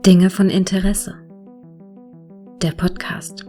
Dinge von Interesse. Der Podcast.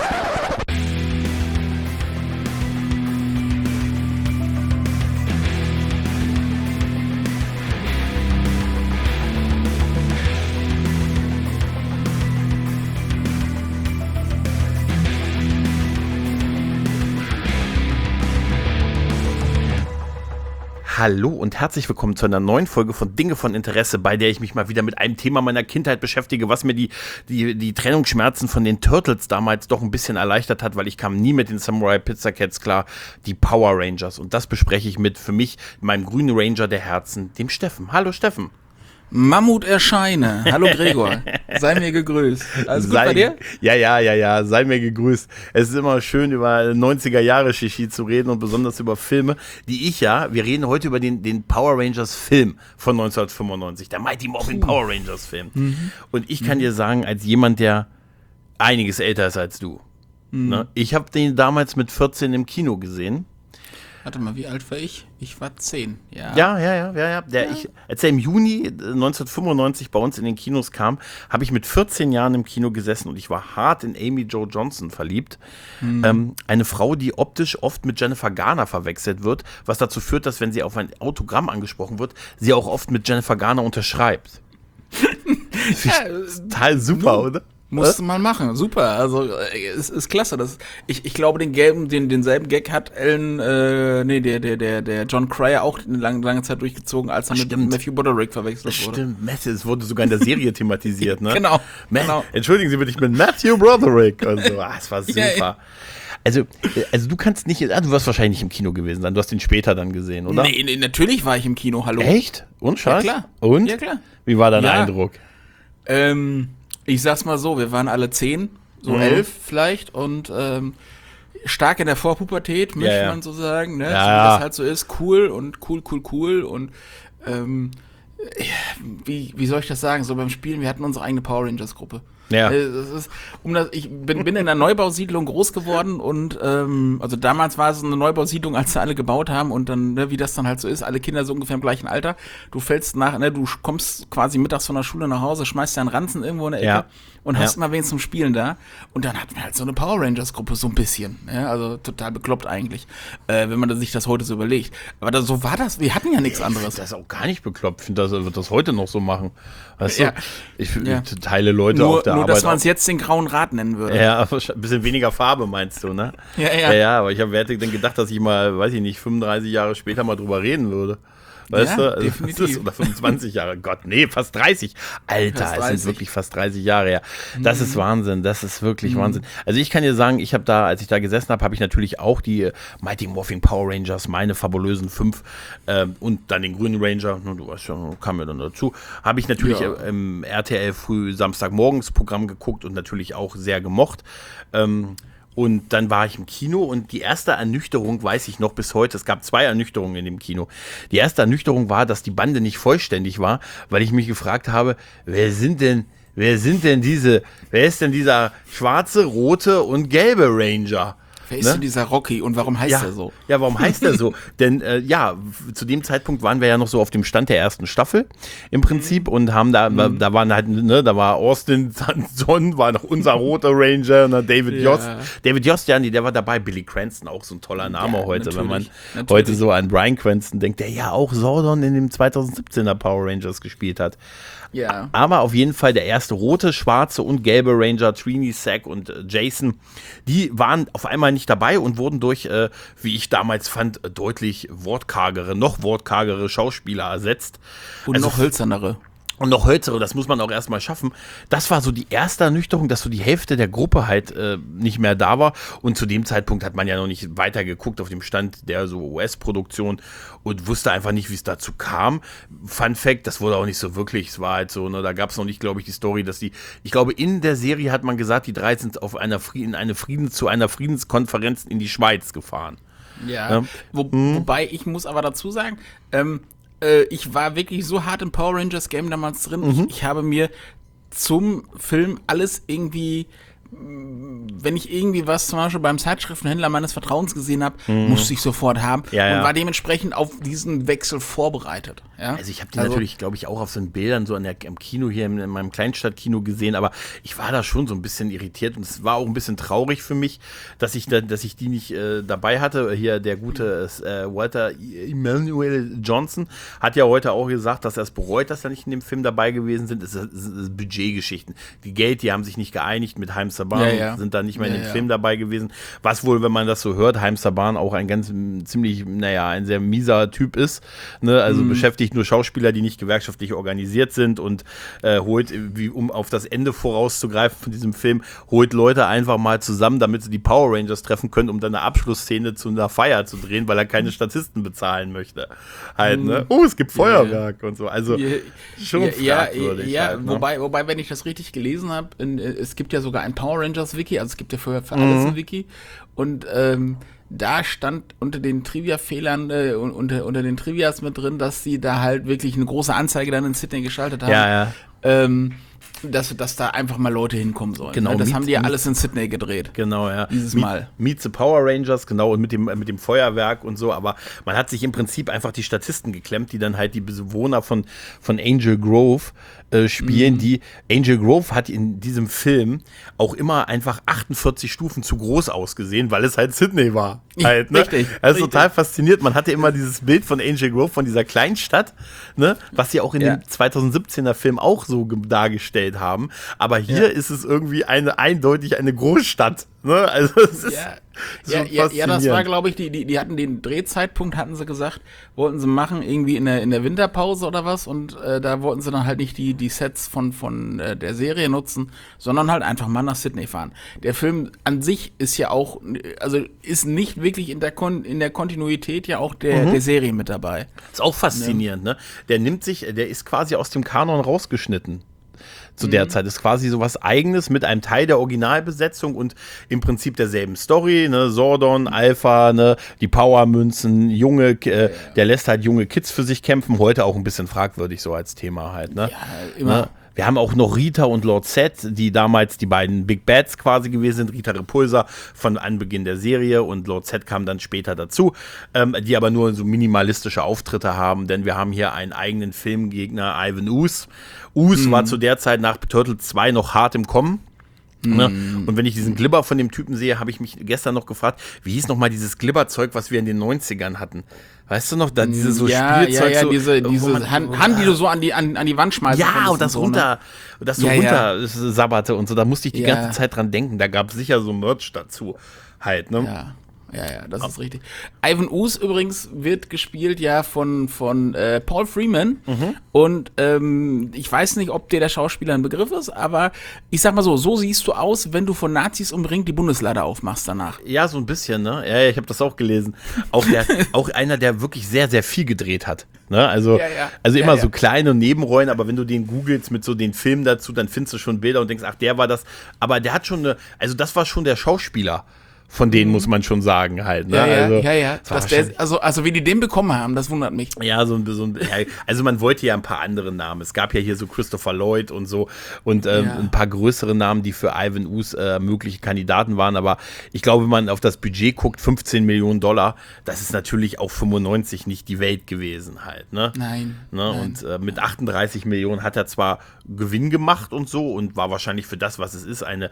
Hallo und herzlich willkommen zu einer neuen Folge von Dinge von Interesse, bei der ich mich mal wieder mit einem Thema meiner Kindheit beschäftige, was mir die Trennungsschmerzen von den Turtles damals doch ein bisschen erleichtert hat, weil ich kam nie mit den Samurai Pizza Cats klar, die Power Rangers. Und das bespreche ich mit, für mich, meinem grünen Ranger der Herzen, dem Steffen. Hallo Steffen. Mammut erscheine. Hallo Gregor. Sei mir gegrüßt. Alles gut bei dir? Ja. Sei mir gegrüßt. Es ist immer schön, über 90er-Jahre-Shishi zu reden und besonders über Filme, wir reden heute über den Power Rangers-Film von 1995, der Mighty Morphin Power Rangers-Film. Mhm. Und ich kann dir sagen, als jemand, der einiges älter ist als du, ne? Ich habe den damals mit 14 im Kino gesehen. Warte mal, wie alt war ich? Ich war 10, ja. Ja. Als er im Juni 1995 bei uns in den Kinos kam, habe ich mit 14 Jahren im Kino gesessen und ich war hart in Amy Jo Johnson verliebt. Eine Frau, die optisch oft mit Jennifer Garner verwechselt wird, was dazu führt, dass, wenn sie auf ein Autogramm angesprochen wird, sie auch oft mit Jennifer Garner unterschreibt. Total super, oder? Musst du mal machen, super, also ist klasse. Ich glaube, denselben Gag hat der John Cryer auch eine lange Zeit durchgezogen, als er mit Matthew Broderick verwechselt wurde. Stimmt, es wurde sogar in der Serie thematisiert, ne? Genau. Entschuldigen Sie bitte, ich bin Matthew Broderick und so, es war super. Ja. Also du kannst nicht, du wirst wahrscheinlich nicht im Kino gewesen sein, du hast ihn später dann gesehen, oder? Nee, natürlich war ich im Kino, hallo. Echt? Und Scheiß? Ja, klar. Und? Ja, klar. Wie war dein Eindruck? Ich sag's mal so, wir waren alle 10, so 11 vielleicht und stark in der Vorpubertät, möchte man so sagen, ne? Ja. So wie das halt so ist, cool und wie soll ich das sagen, so beim Spielen, wir hatten unsere eigene Power Rangers Gruppe. Ja. Ich bin in einer Neubausiedlung groß geworden und also damals war es eine Neubausiedlung, als sie alle gebaut haben und dann, ne, wie das dann halt so ist, alle Kinder so ungefähr im gleichen Alter. Du du kommst quasi mittags von der Schule nach Hause, schmeißt deinen Ranzen irgendwo in der Ecke und hast immer wen zum Spielen da. Und dann hatten wir halt so eine Power Rangers Gruppe, so ein bisschen. Ja, also total bekloppt eigentlich, wenn man sich das heute so überlegt. Aber so war das, wir hatten ja nichts anderes. Das ist auch gar nicht bekloppt, ich finde, das wird das heute noch so machen. Weißt du? Ich teile Leute nur, auf der nur, Arbeit. Dass man es jetzt den Grauen Rat nennen würde. Ja, ein bisschen weniger Farbe meinst du, ne? Ja, aber wer hätte denn gedacht, dass ich mal, weiß ich nicht, 35 Jahre später mal drüber reden würde? Weißt du? Also, definitiv. Oder 25 Jahre. Gott, nee, fast 30. Alter, fast 30. Es sind wirklich fast 30 Jahre her. Das ist Wahnsinn. Das ist wirklich Wahnsinn. Also ich kann dir sagen, als ich da gesessen habe, habe ich natürlich auch die Mighty Morphin Power Rangers, meine fabulösen 5 und dann den grünen Ranger, du weißt schon, kam mir dann dazu, habe ich natürlich im RTL früh Samstagmorgens Programm geguckt und natürlich auch sehr gemocht. Und dann war ich im Kino und die erste Ernüchterung weiß ich noch bis heute. Es gab 2 Ernüchterungen in dem Kino. Die erste Ernüchterung war, dass die Bande nicht vollständig war, weil ich mich gefragt habe, wer ist denn dieser schwarze, rote und gelbe Ranger? Wer ist denn dieser Rocky und warum heißt er so? Ja, warum heißt er so? Denn zu dem Zeitpunkt waren wir ja noch so auf dem Stand der ersten Staffel im Prinzip und haben da waren halt, ne, da war Austin Johnson, war noch unser roter Ranger, ne, David Yost. David Yost, der war dabei, Billy Cranston, auch so ein toller Name heute, wenn man heute so an Bryan Cranston denkt, der ja auch Zordon in dem 2017er Power Rangers gespielt hat. Ja. Aber auf jeden Fall der erste rote, schwarze und gelbe Ranger, Trini, Zack und Jason, die waren auf einmal nicht dabei und wurden durch, wie ich damals fand, deutlich noch wortkargere Schauspieler ersetzt. Und noch hölzernere. Und noch hölzere, das muss man auch erstmal schaffen. Das war so die erste Ernüchterung, dass so die Hälfte der Gruppe halt nicht mehr da war. Und zu dem Zeitpunkt hat man ja noch nicht weiter geguckt auf dem Stand der so US-Produktion und wusste einfach nicht, wie es dazu kam. Fun Fact, das wurde auch nicht so wirklich, es war halt so, ne, da gab es noch nicht, glaube ich, die Story, dass ich glaube, in der Serie hat man gesagt, die 3 sind zu einer Friedenskonferenz in die Schweiz gefahren. Ja, wobei ich muss aber dazu sagen, ich war wirklich so hart im Power Rangers Game damals drin. Ich habe mir zum Film alles irgendwie wenn ich irgendwie was zum Beispiel beim Zeitschriftenhändler meines Vertrauens gesehen habe, musste ich sofort haben und war dementsprechend auf diesen Wechsel vorbereitet. Ja? Also ich habe die natürlich, glaube ich, auch auf so den Bildern so am Kino hier in meinem Kleinstadtkino gesehen, aber ich war da schon so ein bisschen irritiert und es war auch ein bisschen traurig für mich, dass ich die nicht dabei hatte. Hier der gute Walter Emmanuel Johnson hat ja heute auch gesagt, dass er es bereut, dass er nicht in dem Film dabei gewesen sind. Es ist Budgetgeschichten. Die haben sich nicht geeinigt mit Haim Saban, sind da nicht mehr in dem Film dabei gewesen. Was wohl, wenn man das so hört, Haim Saban auch ein sehr mieser Typ ist. Ne? Also beschäftigt nur Schauspieler, die nicht gewerkschaftlich organisiert sind und holt, um auf das Ende vorauszugreifen von diesem Film, holt Leute einfach mal zusammen, damit sie die Power Rangers treffen können, um dann eine Abschlussszene zu einer Feier zu drehen, weil er keine Statisten bezahlen möchte. Halt, ne? Oh, es gibt Feuerwerk und so. Also schon fragwürdig. Halt, ne? Wobei, wenn ich das richtig gelesen habe, es gibt ja sogar ein Power Rangers Wiki, also es gibt ja für alles ein Wiki und da stand unter den Trivia-Fehlern, unter den Trivias mit drin, dass sie da halt wirklich eine große Anzeige dann in Sydney geschaltet haben. Dass da einfach mal Leute hinkommen sollen. Genau, das haben die ja alles in Sydney gedreht. Genau, ja. Dieses Mal. Meet the Power Rangers, genau, und mit dem Feuerwerk und so, aber man hat sich im Prinzip einfach die Statisten geklemmt, die dann halt die Bewohner von Angel Grove spielen. Die Angel Grove hat in diesem Film auch immer einfach 48 Stufen zu groß ausgesehen, weil es halt Sydney war. Halt, ne? Richtig. Also total fasziniert. Man hatte immer dieses Bild von Angel Grove, von dieser Kleinstadt, ne? Was sie auch in dem 2017er Film auch so dargestellt haben. Aber hier ist es irgendwie eindeutig eine Großstadt. Ne? Also es ist das war, glaube ich, die hatten den Drehzeitpunkt, hatten sie gesagt, wollten sie machen, irgendwie in der Winterpause oder was, und da wollten sie dann halt nicht die Sets von der Serie nutzen, sondern halt einfach mal nach Sydney fahren. Der Film an sich ist ja auch, also ist nicht wirklich in der Kontinuität ja auch der Serie mit dabei. Ist auch faszinierend, ne? Der ist quasi aus dem Kanon rausgeschnitten. Zu der Zeit ist quasi sowas Eigenes mit einem Teil der Originalbesetzung und im Prinzip derselben Story, ne, Zordon, Alpha, ne, die Powermünzen, der lässt halt junge Kids für sich kämpfen, heute auch ein bisschen fragwürdig so als Thema halt, ne? Ja, immer. Ne? Wir haben auch noch Rita und Lord Zed, die damals die beiden Big Bads quasi gewesen sind. Rita Repulsa von Anbeginn der Serie und Lord Zed kam dann später dazu, die aber nur so minimalistische Auftritte haben, denn wir haben hier einen eigenen Filmgegner, Ivan Ooze. Ooze war zu der Zeit nach Turtles 2 noch hart im Kommen. Ne? Und wenn ich diesen Glibber von dem Typen sehe, habe ich mich gestern noch gefragt, wie hieß nochmal dieses Glibberzeug, was wir in den 90ern hatten? Weißt du noch, da dieses so Spielzeug, so, diese Hand, die du so an die Wand schmeißt. Ja, und das so, runter sabberte und so, da musste ich die ganze Zeit dran denken, da gab es sicher so Merch dazu halt, ne? Ja, das ist richtig. Ivan Ooze übrigens wird gespielt ja von Paul Freeman und ich weiß nicht, ob der Schauspieler ein Begriff ist, aber ich sag mal so siehst du aus, wenn du von Nazis umringt die Bundeslade aufmachst danach. Ja, so ein bisschen, ne? Ja, ich habe das auch gelesen. Auch einer, der wirklich sehr, sehr viel gedreht hat. Ne? Also immer so kleine Nebenrollen, aber wenn du den googelst mit so den Filmen dazu, dann findest du schon Bilder und denkst, ach, der war das. Aber der hat schon das war schon der Schauspieler. Von denen muss man schon sagen halt. Ne? Also wie die den bekommen haben, das wundert mich. Ja, also man wollte ja ein paar andere Namen. Es gab ja hier so Christopher Lloyd und so und ein paar größere Namen, die für Ivan Ooze mögliche Kandidaten waren. Aber ich glaube, wenn man auf das Budget guckt, $15 Millionen, das ist natürlich auch 95 nicht die Welt gewesen halt. Ne? Nein. Und mit 38 Millionen hat er zwar Gewinn gemacht und so und war wahrscheinlich für das, was es ist, eine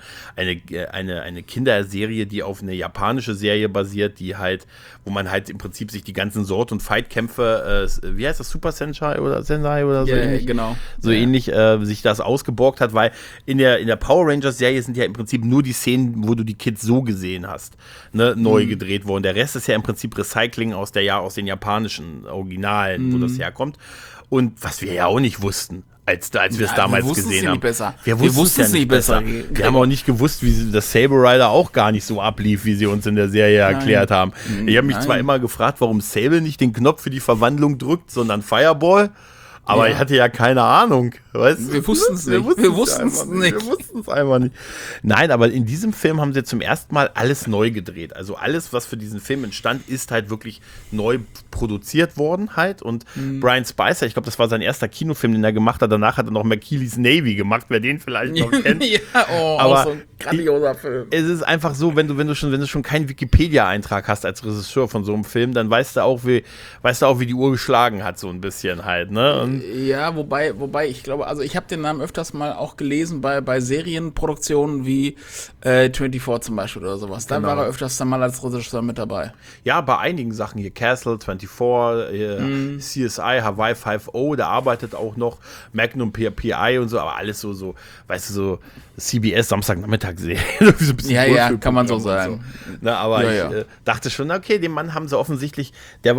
Kinderserie, die auf eine japanische Serie basiert, wo man halt im Prinzip sich die ganzen Sword- und Fight-Kämpfe, wie heißt das, Super Sentai oder Sendai oder so ähnlich? Genau. So ähnlich sich das ausgeborgt hat, weil in der Power Rangers-Serie sind ja im Prinzip nur die Szenen, wo du die Kids so gesehen hast, ne, neu gedreht worden. Der Rest ist ja im Prinzip Recycling aus den japanischen Originalen, wo das herkommt. Und was wir ja auch nicht wussten, als wir es damals gesehen haben. Wir wussten es nicht besser. Wir haben auch nicht gewusst, wie das Saber Rider auch gar nicht so ablief, wie sie uns in der Serie erklärt haben. Ich habe mich zwar immer gefragt, warum Sable nicht den Knopf für die Verwandlung drückt, sondern Fireball. Aber ich hatte ja keine Ahnung. Weißt du? Wir wussten es nicht. Wir wussten es einfach nicht. Nein, aber in diesem Film haben sie zum ersten Mal alles neu gedreht. Also alles, was für diesen Film entstand, ist halt wirklich neu produziert worden halt. Und Brian Spicer, ich glaube, das war sein erster Kinofilm, den er gemacht hat. Danach hat er noch McKeely's Navy gemacht, wer den vielleicht noch kennt. Ja, aber so ein grandioser Film. Es ist einfach so, wenn du schon keinen Wikipedia-Eintrag hast als Regisseur von so einem Film, dann weißt du auch, wie die Uhr geschlagen hat, so ein bisschen halt, ne? Und ja, wobei ich glaube, also ich habe den Namen öfters mal auch gelesen bei Serienproduktionen wie 24 zum Beispiel oder sowas. Da war er öfters dann mal als Regisseur mit dabei. Ja, bei einigen Sachen hier, Castle, 24, CSI, Hawaii 5.0, der arbeitet auch noch, Magnum PI und so, aber alles so, weißt du, so CBS Samstagnachmittagsserie. Ja, kann man so sagen. So. Na, aber ich dachte schon, okay, den Mann haben sie offensichtlich, der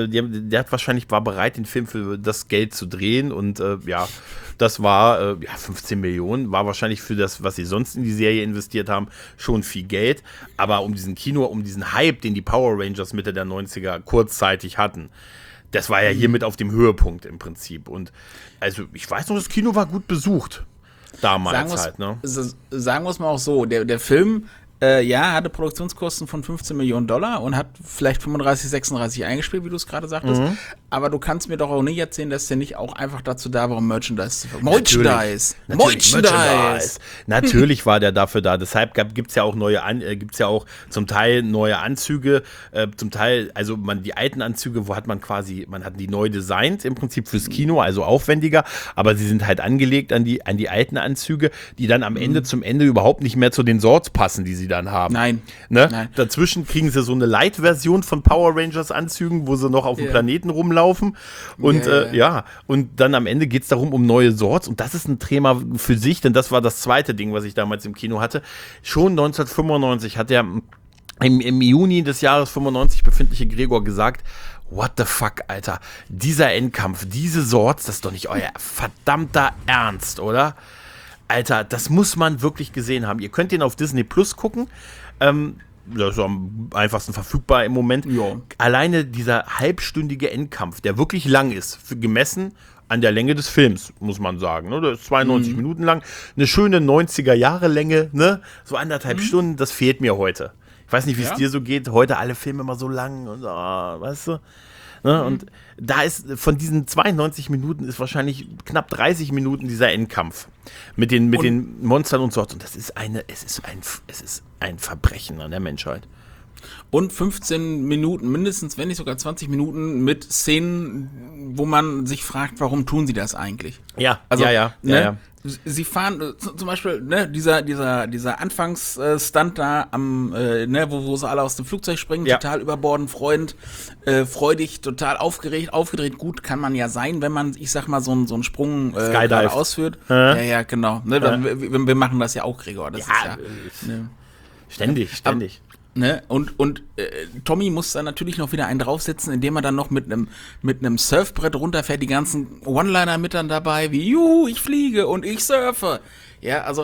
war bereit, den Film für das Geld zu drehen und das war 15 Millionen, war wahrscheinlich für das, was sie sonst in die Serie investiert haben, schon viel Geld, aber um diesen Hype, den die Power Rangers Mitte der 90er kurzzeitig hatten, das war ja hiermit auf dem Höhepunkt im Prinzip und also ich weiß noch, das Kino war gut besucht damals Sagen wir es mal auch so, der Film hatte Produktionskosten von $15 Millionen und hat vielleicht 35, 36 eingespielt, wie du es gerade sagtest. Aber du kannst mir doch auch nicht erzählen, dass der nicht auch einfach dazu da war, um Merchandise zu verkaufen. Merchandise! Natürlich war der dafür da. Deshalb gibt es ja auch zum Teil neue Anzüge. Zum Teil, also die alten Anzüge, man hat die neu designt im Prinzip fürs Kino, also aufwendiger, aber sie sind halt angelegt an die alten Anzüge, die dann am Ende zum Ende überhaupt nicht mehr zu den Sorts passen, die sie dann haben. Nein. Ne? Nein. Dazwischen kriegen sie so eine Light-Version von Power Rangers Anzügen, wo sie noch auf dem Planeten rumlaufen. Und und dann am Ende geht es darum, um neue Sorts. Und das ist ein Thema für sich, denn das war das zweite Ding, was ich damals im Kino hatte. Schon 1995 hat der im Juni des Jahres 95 befindliche Gregor gesagt, what the fuck, Alter, dieser Endkampf, diese Sorts, das ist doch nicht euer verdammter Ernst, oder? Alter, das muss man wirklich gesehen haben. Ihr könnt den auf Disney Plus gucken. Das ist am einfachsten verfügbar im Moment. Ja. Alleine dieser halbstündige Endkampf, der wirklich lang ist, gemessen an der Länge des Films, muss man sagen. Ne? Der ist 92 Minuten lang. Eine schöne 90er-Jahre-Länge, ne? So 1,5 Stunden, das fehlt mir heute. Ich weiß nicht, wie es dir so geht. Heute alle Filme immer so lang und weißt du? Ne? Und da ist von diesen 92 Minuten ist wahrscheinlich knapp 30 Minuten dieser Endkampf mit den Monstern und Sorts. Und es ist ein Verbrechen an der Menschheit. Und 15 Minuten, mindestens, wenn nicht sogar 20 Minuten mit Szenen, wo man sich fragt, warum tun sie das eigentlich? Ja, also, ja. Sie fahren zum Beispiel, dieser Anfangsstunt da am, wo sie alle aus dem Flugzeug springen, total überbordend, freudig, total aufgedreht, gut kann man ja sein, wenn man, ich sag mal, so einen Sprung gerade ausführt. Ja, genau. Ne, wir machen das ja auch, Gregor. Das ist Ständig. Ne? Und Tommy muss dann natürlich noch wieder einen draufsetzen, indem er dann noch mit einem Surfbrett runterfährt, die ganzen One-Liner mit dann dabei, wie juhu, ich fliege und ich surfe. Ja, also,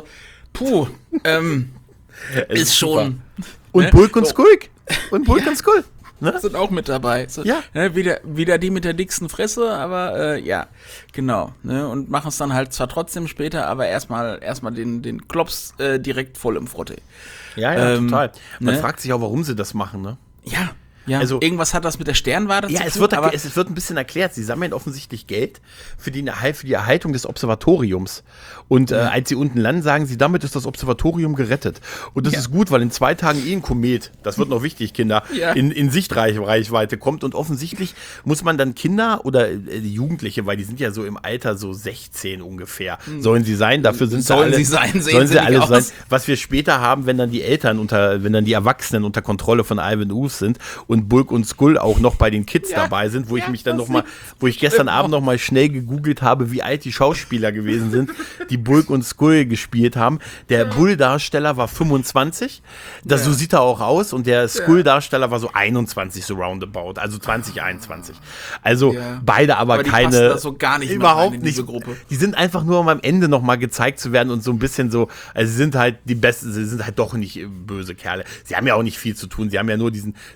ist schon. Und ne? Bulk und Skulk. Und Skull. Ne? Sind auch mit dabei. So, ne, wieder die mit der dicksten Fresse, aber genau. Ne? Und machen es dann halt zwar trotzdem später, aber erstmal den Klops direkt voll im Frotte. Ja, total. Man fragt sich auch, warum sie das machen, ne? Ja, also irgendwas hat das mit der Sternwarte zu tun. Es wird ein bisschen erklärt. Sie sammeln offensichtlich Geld für die Erhaltung des Observatoriums. Und als sie unten landen, sagen sie, damit ist das Observatorium gerettet. Und das ist gut, weil in 2 Tagen ein Komet, das wird noch wichtig, Kinder, in Sichtreichweite kommt. Und offensichtlich muss man dann Kinder oder Jugendliche, weil die sind ja so im Alter so 16 ungefähr, sollen sie sein. Dafür sind sollen sie alle sein. Was wir später haben, wenn dann die Erwachsenen unter Kontrolle von Ivan Ooze sind und Bulk und Skull auch noch bei den Kids dabei sind, wo ich gestern Abend noch mal schnell gegoogelt habe, wie alt die Schauspieler gewesen sind, die Bulk und Skull gespielt haben. Der Bull-Darsteller war 25, so sieht er auch aus, und der Skull-Darsteller war so 21, so roundabout, also 2021. Also beide aber die keine, passen da so gar nicht überhaupt in nicht. Diese Gruppe. Die sind einfach nur, um am Ende noch mal gezeigt zu werden und so ein bisschen so, also sie sind halt die Besten, sie sind halt doch nicht böse Kerle. Sie haben ja auch nicht viel zu tun, sie haben ja nur warum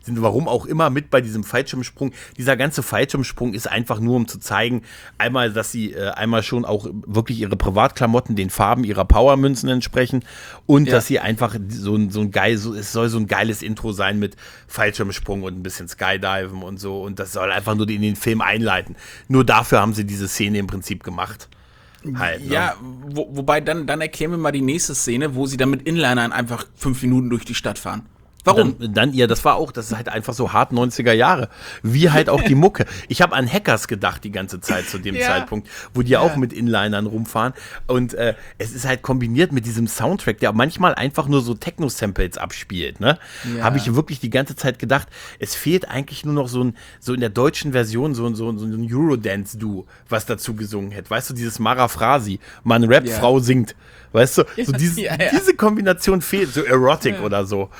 auch immer mit bei diesem Fallschirmsprung. Dieser ganze Fallschirmsprung ist einfach nur, um zu zeigen, einmal, dass sie einmal schon auch wirklich ihre Privatklamotten den Farben ihrer Powermünzen entsprechen und dass sie einfach es soll so ein geiles Intro sein mit Fallschirmsprung und ein bisschen Skydiven und so und das soll einfach nur in den Film einleiten. Nur dafür haben sie diese Szene im Prinzip gemacht. Halt, ne? Ja, wobei dann erklären wir mal die nächste Szene, wo sie dann mit Inlinern einfach 5 Minuten durch die Stadt fahren. Warum? Dann das ist halt einfach so hart 90er Jahre. Wie halt auch die Mucke. Ich habe an Hackers gedacht die ganze Zeit zu dem Zeitpunkt, wo die auch mit Inlinern rumfahren. Und es ist halt kombiniert mit diesem Soundtrack, der manchmal einfach nur so Techno-Samples abspielt. Ne? Ja. Habe ich wirklich die ganze Zeit gedacht, es fehlt eigentlich nur noch so in der deutschen Version so ein Eurodance-Duo, was dazu gesungen hätte. Weißt du, dieses Mara Frasi, man rappt, Frau singt. Weißt du, so diese Kombination fehlt, so Erotic oder so.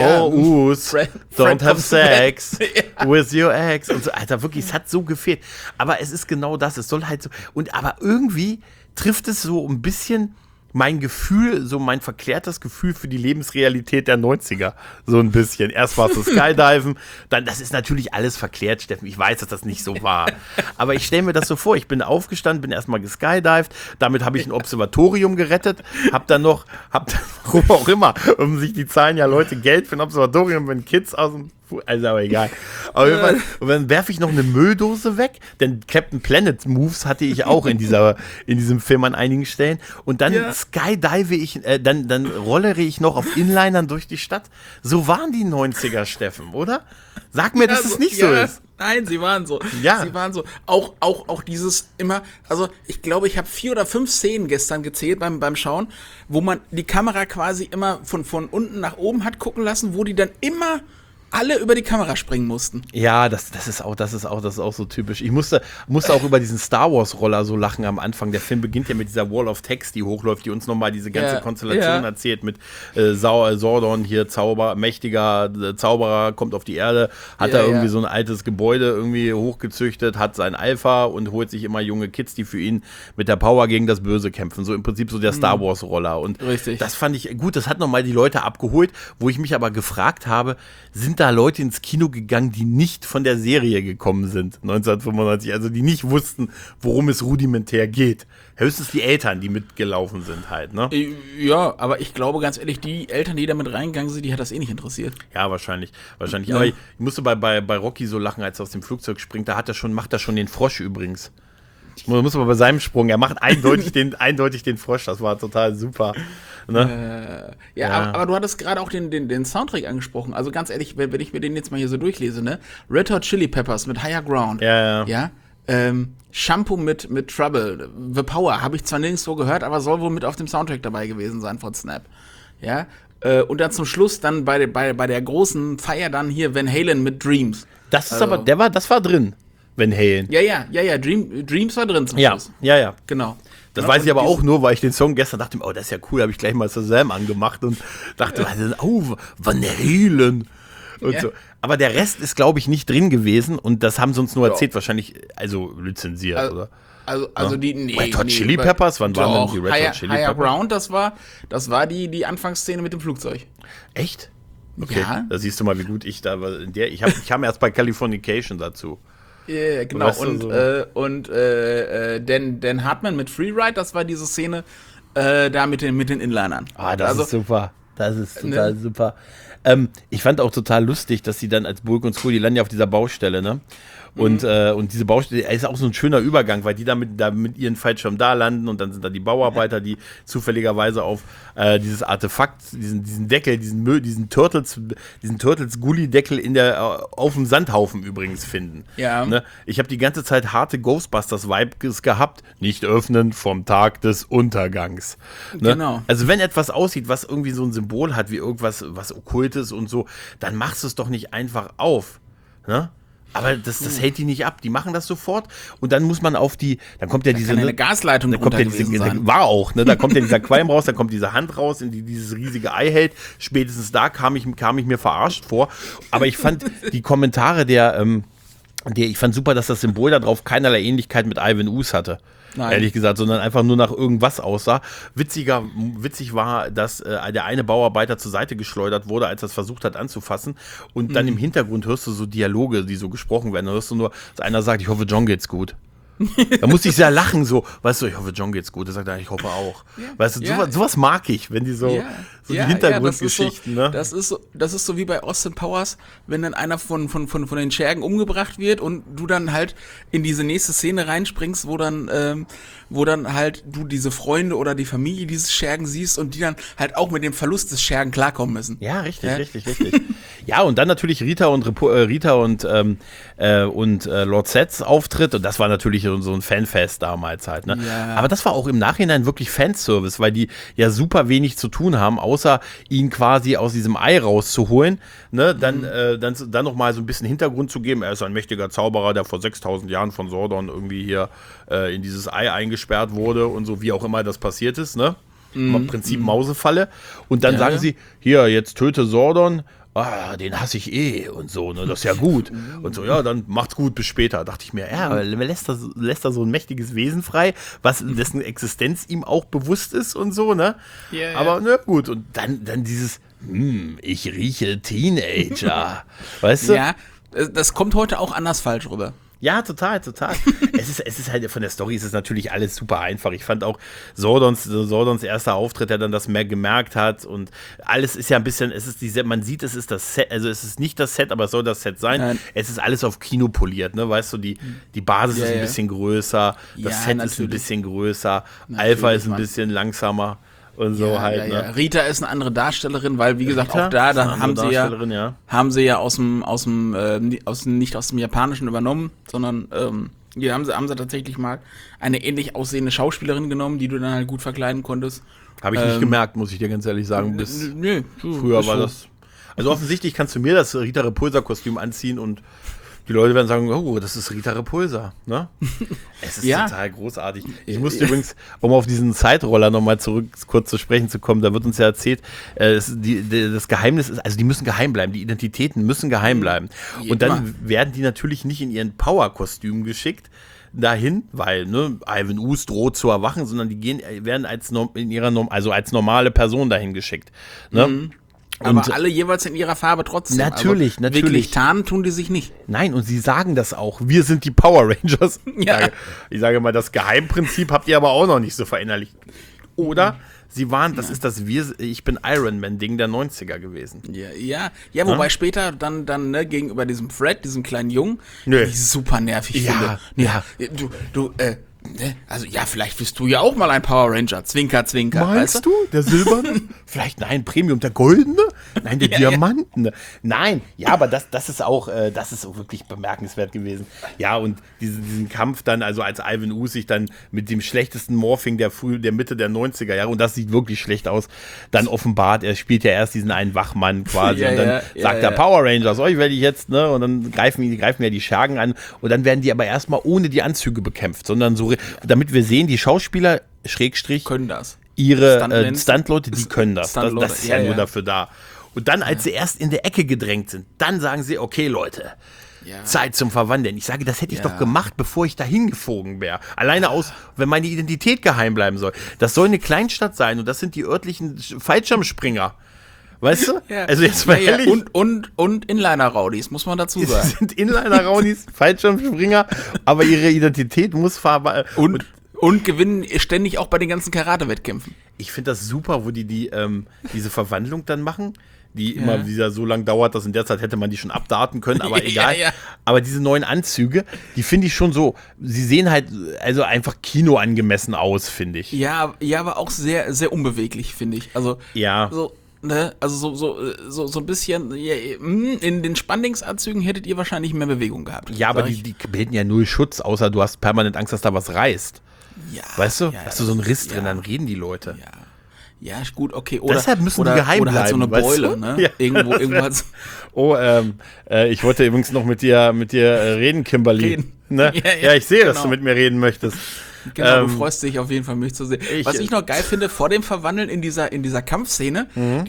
Don't have sex with your ex. Und so, Alter, wirklich, es hat so gefehlt. Aber es ist genau das, es soll halt so, aber irgendwie trifft es so ein bisschen mein Gefühl, so mein verklärtes Gefühl für die Lebensrealität der 90er. So ein bisschen. Erst war es so Skydiven, dann, das ist natürlich alles verklärt, Steffen. Ich weiß, dass das nicht so war. Aber ich stelle mir das so vor, ich bin aufgestanden, bin erstmal geskydived, damit habe ich ein Observatorium gerettet, hab dann warum auch immer, sich die zahlen ja Leute Geld für ein Observatorium, wenn Kids aus dem also aber egal. Auf jeden Fall. Und dann werfe ich noch eine Mülldose weg, denn Captain Planet Moves hatte ich auch in diesem Film an einigen Stellen. Und dann skydive ich, dann rollere ich noch auf Inlinern durch die Stadt. So waren die 90er, Steffen, oder? Sag mir, dass es nicht so ist. Nein, sie waren so. Ja. Sie waren so. Auch dieses immer, also ich glaube, ich habe 4 oder 5 Szenen gestern gezählt beim Schauen, wo man die Kamera quasi immer von unten nach oben hat gucken lassen, wo die dann immer alle über die Kamera springen mussten. Ja, das ist auch so typisch. Ich musste auch über diesen Star Wars Roller so lachen am Anfang. Der Film beginnt ja mit dieser Wall of Text, die hochläuft, die uns nochmal diese ganze Konstellation erzählt mit Sordon hier, mächtiger Zauberer, kommt auf die Erde, hat da irgendwie so ein altes Gebäude irgendwie hochgezüchtet, hat sein Alpha und holt sich immer junge Kids, die für ihn mit der Power gegen das Böse kämpfen. So im Prinzip so der Star Wars Roller. Und das fand ich gut, das hat nochmal die Leute abgeholt, wo ich mich aber gefragt habe, sind da Leute ins Kino gegangen, die nicht von der Serie gekommen sind, 1995, also die nicht wussten, worum es rudimentär geht. Höchstens die Eltern, die mitgelaufen sind halt, ne? Ja, aber ich glaube ganz ehrlich, die Eltern, die da mit reingegangen sind, die hat das eh nicht interessiert. Ja, wahrscheinlich. Ja. Aber ich musste bei Rocky so lachen, als er aus dem Flugzeug springt, macht er schon den Frosch übrigens. Muss man bei seinem Sprung, er macht eindeutig den Frosch, das war total super. Ne? Aber du hattest gerade auch den Soundtrack angesprochen, also ganz ehrlich, wenn ich mir den jetzt mal hier so durchlese, ne? Red Hot Chili Peppers mit Higher Ground. Ja. Shampoo mit Trouble, The Power, habe ich zwar nirgendwo gehört, aber soll wohl mit auf dem Soundtrack dabei gewesen sein von Snap. Ja. Und dann zum Schluss dann bei der großen Feier dann hier Van Halen mit Dreams. Das ist das war drin. Van Halen. Ja, Dreams war drin zum Schluss. Ja. Genau. Das weiß ich aber auch nur, weil ich den Song gestern dachte, das ist ja cool, habe ich gleich mal zusammen angemacht und dachte, Van Halen und so. Aber der Rest ist, glaube ich, nicht drin gewesen und das haben sie uns nur erzählt, wahrscheinlich, also lizenziert, oder? Also die Red Hot Chili Peppers? Wann waren denn die Red Hot Chili Peppers? Higher Ground, das war die Anfangsszene mit dem Flugzeug. Echt? Okay, ja. Da siehst du mal, wie gut ich da war. Ich kam erst bei Californication dazu. Ja, genau. Und Dan Hartman mit Freeride, das war diese Szene da mit den Inlinern. Das ist super. Das ist total super. Ich fand auch total lustig, dass sie dann als Bulk und Skull, die landen ja auf dieser Baustelle, ne? Und diese Baustelle ist auch so ein schöner Übergang, weil die da mit ihren Fallschirm da landen und dann sind da die Bauarbeiter, die zufälligerweise auf dieses Artefakt, diesen Deckel, diesen Turtles-Gully-Deckel auf dem Sandhaufen übrigens finden. Ja. Ne? Ich habe die ganze Zeit harte Ghostbusters-Vibes gehabt, nicht öffnen vom Tag des Untergangs. Ne? Genau. Also wenn etwas aussieht, was irgendwie so ein Symbol hat, wie irgendwas, was Okkultes und so, dann machst du es doch nicht einfach auf. Ne? Aber das hält die nicht ab. Die machen das sofort und dann muss man dann kommt ja diese eine Gasleitung war auch, ne? Da kommt ja dieser Qualm raus, da kommt diese Hand raus, in die dieses riesige Ei hält. Spätestens da kam ich mir verarscht vor. Aber ich fand die Kommentare ich fand super, dass das Symbol da drauf keinerlei Ähnlichkeit mit Ivan Ooze hatte. Nein. Ehrlich gesagt, sondern einfach nur nach irgendwas aussah. Witzig war, dass der eine Bauarbeiter zur Seite geschleudert wurde, als er es versucht hat anzufassen. Und dann im Hintergrund hörst du so Dialoge, die so gesprochen werden. Da hörst du nur, dass einer sagt, ich hoffe, John geht's gut. Da musste ich sehr lachen, so, weißt du, ich hoffe, John geht's gut. Er sagt, ja, ich hoffe auch. Ja, weißt du, sowas mag ich, wenn die so die Hintergrundgeschichten, ne? Das ist so wie bei Austin Powers, wenn dann einer von den Schergen umgebracht wird und du dann halt in diese nächste Szene reinspringst, wo dann halt du diese Freunde oder die Familie dieses Schergen siehst und die dann halt auch mit dem Verlust des Schergen klarkommen müssen. Ja, richtig. Ja, und dann natürlich Rita und Lord Seths Auftritt und das war natürlich so ein Fanfest damals halt, ne? Ja. Aber das war auch im Nachhinein wirklich Fanservice, weil die ja super wenig zu tun haben, außer ihn quasi aus diesem Ei rauszuholen, ne? Dann noch mal so ein bisschen Hintergrund zu geben. Er ist ein mächtiger Zauberer, der vor 6000 Jahren von Sordon irgendwie hier in dieses Ei eingesperrt wurde und so, wie auch immer das passiert ist, ne? Im Prinzip Mausefalle. Und dann sagen sie, hier, jetzt töte Sordon. Den hasse ich und so, ne, das ist ja gut. Und so, ja, dann macht's gut, bis später. Dachte ich mir, lässt da so ein mächtiges Wesen frei, dessen Existenz ihm auch bewusst ist und so, ne? Yeah, aber, ne, gut. Und dann dieses, ich rieche Teenager. Weißt du? Ja, das kommt heute auch anders falsch rüber. Ja, total. Es ist halt, von der Story ist es natürlich alles super einfach. Ich fand auch Sordons erster Auftritt, der dann das mehr gemerkt hat und alles ist ja ein bisschen, man sieht, es ist das Set, also es ist nicht das Set, aber es soll das Set sein. Nein. Es ist alles auf Kino poliert, ne, weißt du, die Basis ist ein bisschen größer, das Set ist ein bisschen größer, Alpha ist ein bisschen langsamer. Und so halt. Ne? Rita ist eine andere Darstellerin, weil wie gesagt auch da haben sie ja nicht aus dem Japanischen übernommen, sondern hier haben sie tatsächlich mal eine ähnlich aussehende Schauspielerin genommen, die du dann halt gut verkleiden konntest. Habe ich nicht gemerkt, muss ich dir ganz ehrlich sagen. Früher war das. Also offensichtlich kannst du mir das Rita Repulsa-Kostüm anziehen und die Leute werden sagen, oh, das ist Rita Repulsa, ne? Es ist total großartig. Ich musste übrigens, um auf diesen Zeitroller nochmal kurz zu sprechen zu kommen, da wird uns ja erzählt, das Geheimnis ist, also die müssen geheim bleiben, die Identitäten müssen geheim bleiben. Und dann werden die natürlich nicht in ihren Power-Kostümen geschickt dahin, weil, ne, Ivan Ooze droht zu erwachen, sondern werden als normale Person dahin geschickt, ne? Aber alle jeweils in ihrer Farbe trotzdem. Natürlich. Wirklich tarnen tun die sich nicht. Nein, und sie sagen das auch. Wir sind die Power Rangers. Ja. Ich sage mal, das Geheimprinzip habt ihr aber auch noch nicht so verinnerlicht. Oder sie waren, das ist das Ich bin Iron Man Ding der 90er gewesen. Ja, wobei später dann ne, gegenüber diesem Fred, diesem kleinen Jungen, die super nervig finde. Ja. Also ja, vielleicht bist du ja auch mal ein Power Ranger. Zwinker, zwinker. Meinst du? Der Silberne? Vielleicht nein, Premium, der Goldene? Nein, der Diamantene. Nein, ja, aber das ist auch wirklich bemerkenswert gewesen. Ja, und diesen Kampf dann, also als Ivan Ooze sich dann mit dem schlechtesten Morphing der Mitte der 90er Jahre, und das sieht wirklich schlecht aus, dann offenbart, er spielt ja erst diesen einen Wachmann quasi und dann sagt er Power Rangers, euch werde ich jetzt, ne, und dann greifen ja die Schergen an und dann werden die aber erstmal ohne die Anzüge bekämpft, sondern so, damit wir sehen, die Schauspieler, / können das. Ihre Stuntleute, die können das. Das ist ja nur dafür da. Und dann, als sie erst in der Ecke gedrängt sind, dann sagen sie, okay, Leute, Zeit zum Verwandeln. Ich sage, das hätte ich doch gemacht, bevor ich dahin geflogen wäre. Alleine wenn meine Identität geheim bleiben soll. Das soll eine Kleinstadt sein und das sind die örtlichen Fallschirmspringer. Weißt du? Ja. Also jetzt mal ehrlich. Und Inliner-Raudis, muss man dazu sagen. Sie sind Inliner-Raudis, Fallschirmspringer, aber ihre Identität muss und gewinnen ständig auch bei den ganzen Karate-Wettkämpfen. Ich finde das super, wo die diese Verwandlung dann machen, die immer wieder so lang dauert, dass in der Zeit hätte man die schon abdaten können, aber egal. Aber diese neuen Anzüge, die finde ich schon so, sie sehen halt also einfach kinoangemessen aus, finde ich. Ja, aber auch sehr, sehr unbeweglich, finde ich. Also, ne, also so ein bisschen, in den Spandingsanzügen hättet ihr wahrscheinlich mehr Bewegung gehabt. Ja, aber die bilden ja null Schutz, außer du hast permanent Angst, dass da was reißt. Ja. Weißt du? Hast du so einen Riss drin, dann reden die Leute. Ja, gut, okay. Deshalb müssen die geheim bleiben. Oder halt so eine Beule, ne? Ja. Irgendwo ich wollte übrigens noch mit dir reden, Kimberly. Ne? Ja, ich sehe, dass du mit mir reden möchtest. Genau, du freust dich auf jeden Fall, mich zu sehen. Was ich noch geil finde, vor dem Verwandeln in dieser Kampfszene,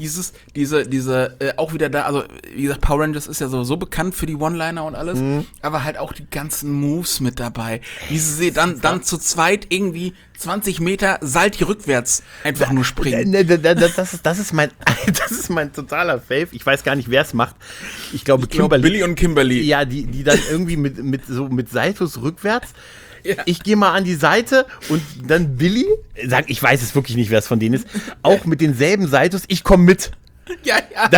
auch wieder da, also wie gesagt, Power Rangers ist ja so bekannt für die One-Liner und alles, aber halt auch die ganzen Moves mit dabei. Wie sie dann zu zweit irgendwie 20 Meter Salti rückwärts einfach nur springen. Das ist mein totaler Fave. Ich weiß gar nicht, wer es macht. Ich glaube Billy und Kimberly. Ja, die dann irgendwie mit Saltos rückwärts. Ja. Ich gehe mal an die Seite und dann Billy, ich weiß es wirklich nicht, wer es von denen ist, auch mit denselben Saltos, ich komme mit. Ja.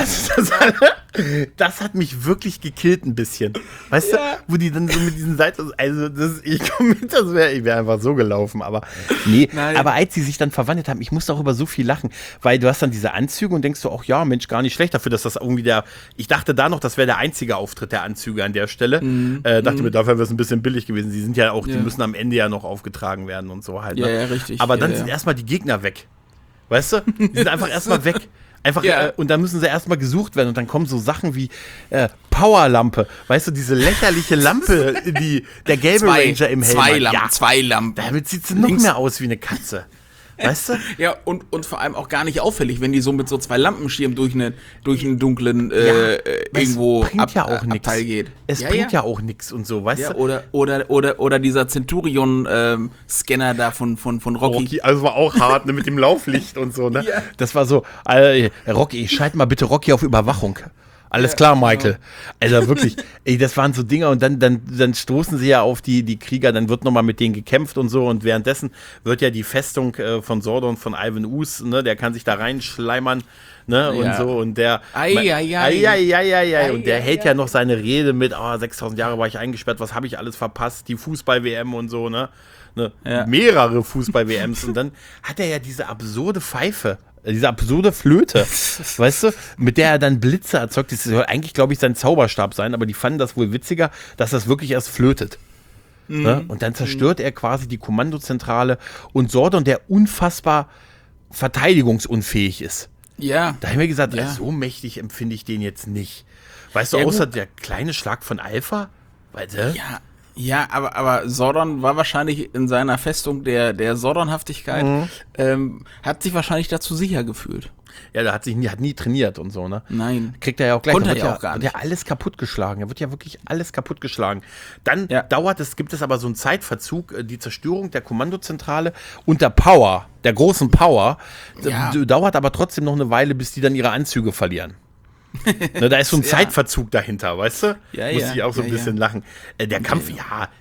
Das hat mich wirklich gekillt ein bisschen. Weißt du, wo die dann so mit diesen Seiten, ich komme mit, ich wäre einfach so gelaufen, aber nee. Nein. Aber als sie sich dann verwandelt haben, ich musste auch über so viel lachen, weil du hast dann diese Anzüge und denkst so, ach ja, Mensch, gar nicht schlecht dafür, dass das irgendwie ich dachte da noch, das wäre der einzige Auftritt der Anzüge an der Stelle. Dachte mir, dafür wäre es ein bisschen billig gewesen. Die sind ja auch, die müssen am Ende ja noch aufgetragen werden und so halt. Ne? Ja, richtig. Aber dann sind erstmal die Gegner weg. Weißt du? Die sind einfach erstmal weg. Und dann müssen sie erstmal gesucht werden und dann kommen so Sachen wie Powerlampe, weißt du, diese lächerliche Lampe, der gelbe Ranger im Helm. Zwei Lampen. Damit sieht sie noch mehr aus wie eine Katze. Weißt du? Ja, und vor allem auch gar nicht auffällig, wenn die so mit so zwei Lampenschirmen durch einen dunklen irgendwo Abteil geht. Es bringt ja auch nichts und so, weißt du? Oder dieser Centurion-Scanner da von Rocky. Also war auch hart, ne, mit dem Lauflicht und so, ne? Ja. Das war so, Rocky, schalt mal bitte Rocky auf Überwachung. Alles klar, Michael. Genau. Also wirklich, das waren so Dinger und dann stoßen sie ja auf die Krieger, dann wird nochmal mit denen gekämpft und so und währenddessen wird ja die Festung von Sordon, von Ivan Ooze, ne, der kann sich da reinschleimern, ne, und so und der und der hält ja noch seine Rede mit, 6000 Jahre war ich eingesperrt, was habe ich alles verpasst, die Fußball-WM und so, ne, mehrere Fußball-WMs und dann hat er ja diese absurde Pfeife, diese absurde Flöte, weißt du, mit der er dann Blitze erzeugt. Das soll eigentlich, glaube ich, sein Zauberstab sein, aber die fanden das wohl witziger, dass das wirklich erst flötet. Ne? Und dann zerstört er quasi die Kommandozentrale und Sordon, der unfassbar verteidigungsunfähig ist. Ja. Da haben wir gesagt, so mächtig empfinde ich den jetzt nicht. Weißt du, außer der kleine Schlag von Alpha? Weißt du? Ja, aber Sordon war wahrscheinlich in seiner Festung der Sordonhaftigkeit, hat sich wahrscheinlich dazu sicher gefühlt. Ja, der hat nie trainiert und so, ne? Nein. Kriegt er ja auch gleich. Konnte er ja auch gar nicht. Wird ja alles kaputtgeschlagen. Er wird ja wirklich alles kaputtgeschlagen. Dann gibt es aber so einen Zeitverzug, die Zerstörung der Kommandozentrale und der großen Power, dauert aber trotzdem noch eine Weile, bis die dann ihre Anzüge verlieren. Ne, da ist so ein Zeitverzug dahinter, weißt du? Muss ich auch so ein bisschen lachen. Der Kampf,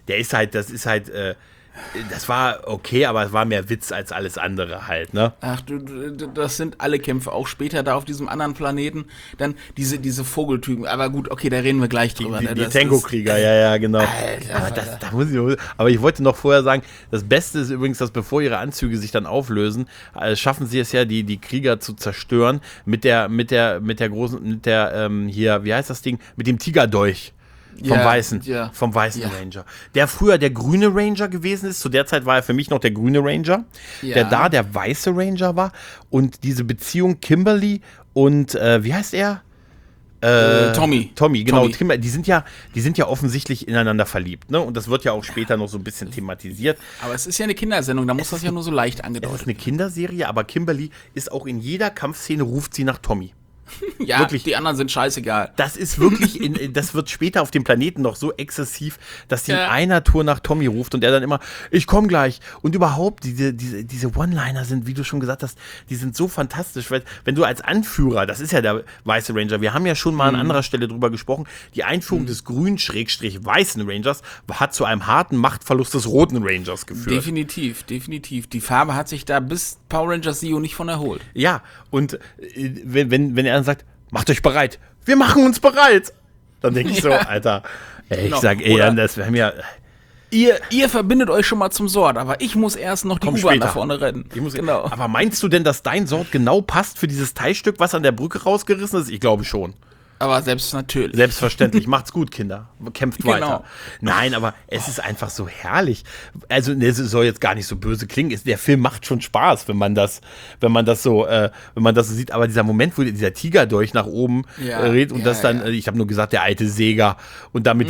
das war okay, aber es war mehr Witz als alles andere halt, ne? Ach, das sind alle Kämpfe, auch später da auf diesem anderen Planeten, dann diese Vogeltypen, aber gut, okay, da reden wir gleich drüber. Die Tango-Krieger, ja, genau. Alter, aber ich wollte noch vorher sagen, das Beste ist übrigens, dass bevor ihre Anzüge sich dann auflösen, schaffen sie es ja, die Krieger zu zerstören mit der großen, wie heißt das Ding, mit dem Tigerdolch. Vom weißen Ranger. Der früher der grüne Ranger gewesen ist. Zu der Zeit war er für mich noch der grüne Ranger. Ja. Der weiße Ranger war. Und diese Beziehung Kimberly und, wie heißt er? Tommy, genau. Tommy. Die sind ja offensichtlich ineinander verliebt, ne? Und das wird ja auch später noch so ein bisschen thematisiert. Aber es ist ja eine Kindersendung, da muss das ja nur so leicht angedeutet. Es ist eine Kinderserie, aber Kimberly ist auch in jeder Kampfszene, ruft sie nach Tommy. Ja, wirklich, die anderen sind scheißegal. Das ist wirklich, das wird später auf dem Planeten noch so exzessiv, dass die in einer Tour nach Tommy ruft und er dann immer, ich komm gleich. Und überhaupt, diese One-Liner sind, wie du schon gesagt hast, die sind so fantastisch, weil wenn du als Anführer, das ist ja der weiße Ranger, wir haben ja schon mal an anderer Stelle drüber gesprochen, die Einführung des grün-weißen Rangers hat zu einem harten Machtverlust des roten Rangers geführt. Definitiv. Die Farbe hat sich da bis Power Rangers Zeo nicht von erholt. Ja, und wenn er sagt, macht euch bereit. Wir machen uns bereit. Dann denke ich so, Alter, wir haben ja... Ihr verbindet euch schon mal zum Sort, aber ich muss erst noch die U-Bahn nach vorne retten. Genau. Aber meinst du denn, dass dein Sort genau passt für dieses Teilstück, was an der Brücke rausgerissen ist? Ich glaube schon. Aber natürlich. Selbstverständlich. Macht's gut, Kinder. Kämpft Genau. weiter. Nein, aber es ist einfach so herrlich. Also, es soll jetzt gar nicht so böse klingen. Der Film macht schon Spaß, wenn man das so sieht. Aber dieser Moment, wo dieser Tiger durch nach oben redet und das dann, ich habe nur gesagt, der alte Säger und damit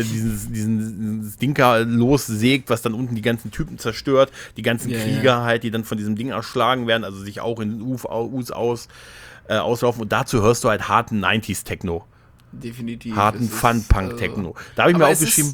diesen Stinker lossägt, was dann unten die ganzen Typen zerstört, die ganzen Krieger halt, die dann von diesem Ding erschlagen werden, also sich auch in den Us auslaufen. Und dazu hörst du halt harten 90s-Techno. Definitiv. Harten Fun-Punk-Techno. Da habe ich mir aufgeschrieben,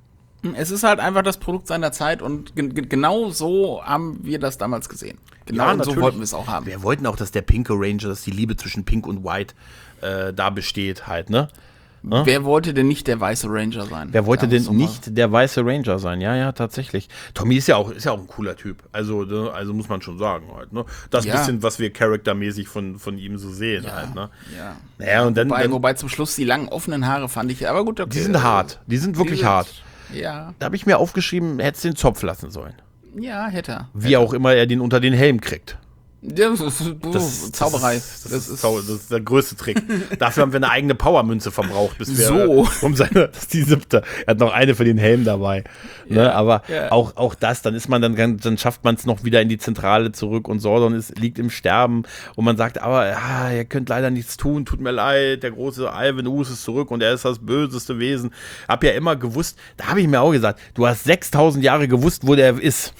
Es ist halt einfach das Produkt seiner Zeit und genau so haben wir das damals gesehen. Genau, Ja, und so natürlich. wollten wir es auch haben. Wir wollten auch, dass der Pinke Ranger, dass die Liebe zwischen Pink und White da besteht halt, ne? Wer wollte denn nicht der weiße Ranger sein? Wer wollte Sagen denn wir's doch mal. nicht der weiße Ranger sein? Ja, tatsächlich. Tommy ist ja auch ein cooler Typ. Also muss man schon sagen halt, ne? Das Ja. bisschen, was wir charaktermäßig von ihm so sehen halt, ne? Ja. Naja, und dann, Wobei zum Schluss die langen offenen Haare fand ich, aber gut, okay. die sind hart. Die sind wirklich hart. Ja, Da habe ich mir aufgeschrieben, hättest den Zopf lassen sollen. ja, hätte er. Wie auch immer er den unter den Helm kriegt. Das ist Zauberei. Das ist der größte Trick. Dafür haben wir eine eigene Powermünze verbraucht, bis wir So. das ist die 7. Er hat noch eine für den Helm dabei. Ne? Aber auch das, dann schafft man es noch wieder in die Zentrale zurück und Zordon liegt im Sterben und man sagt, aber ihr könnt leider nichts tun, tut mir leid, der große Ivan Ooze ist zurück und er ist das böseste Wesen. Hab ja immer gewusst, da habe ich mir auch gesagt, du hast 6000 Jahre gewusst, wo der ist.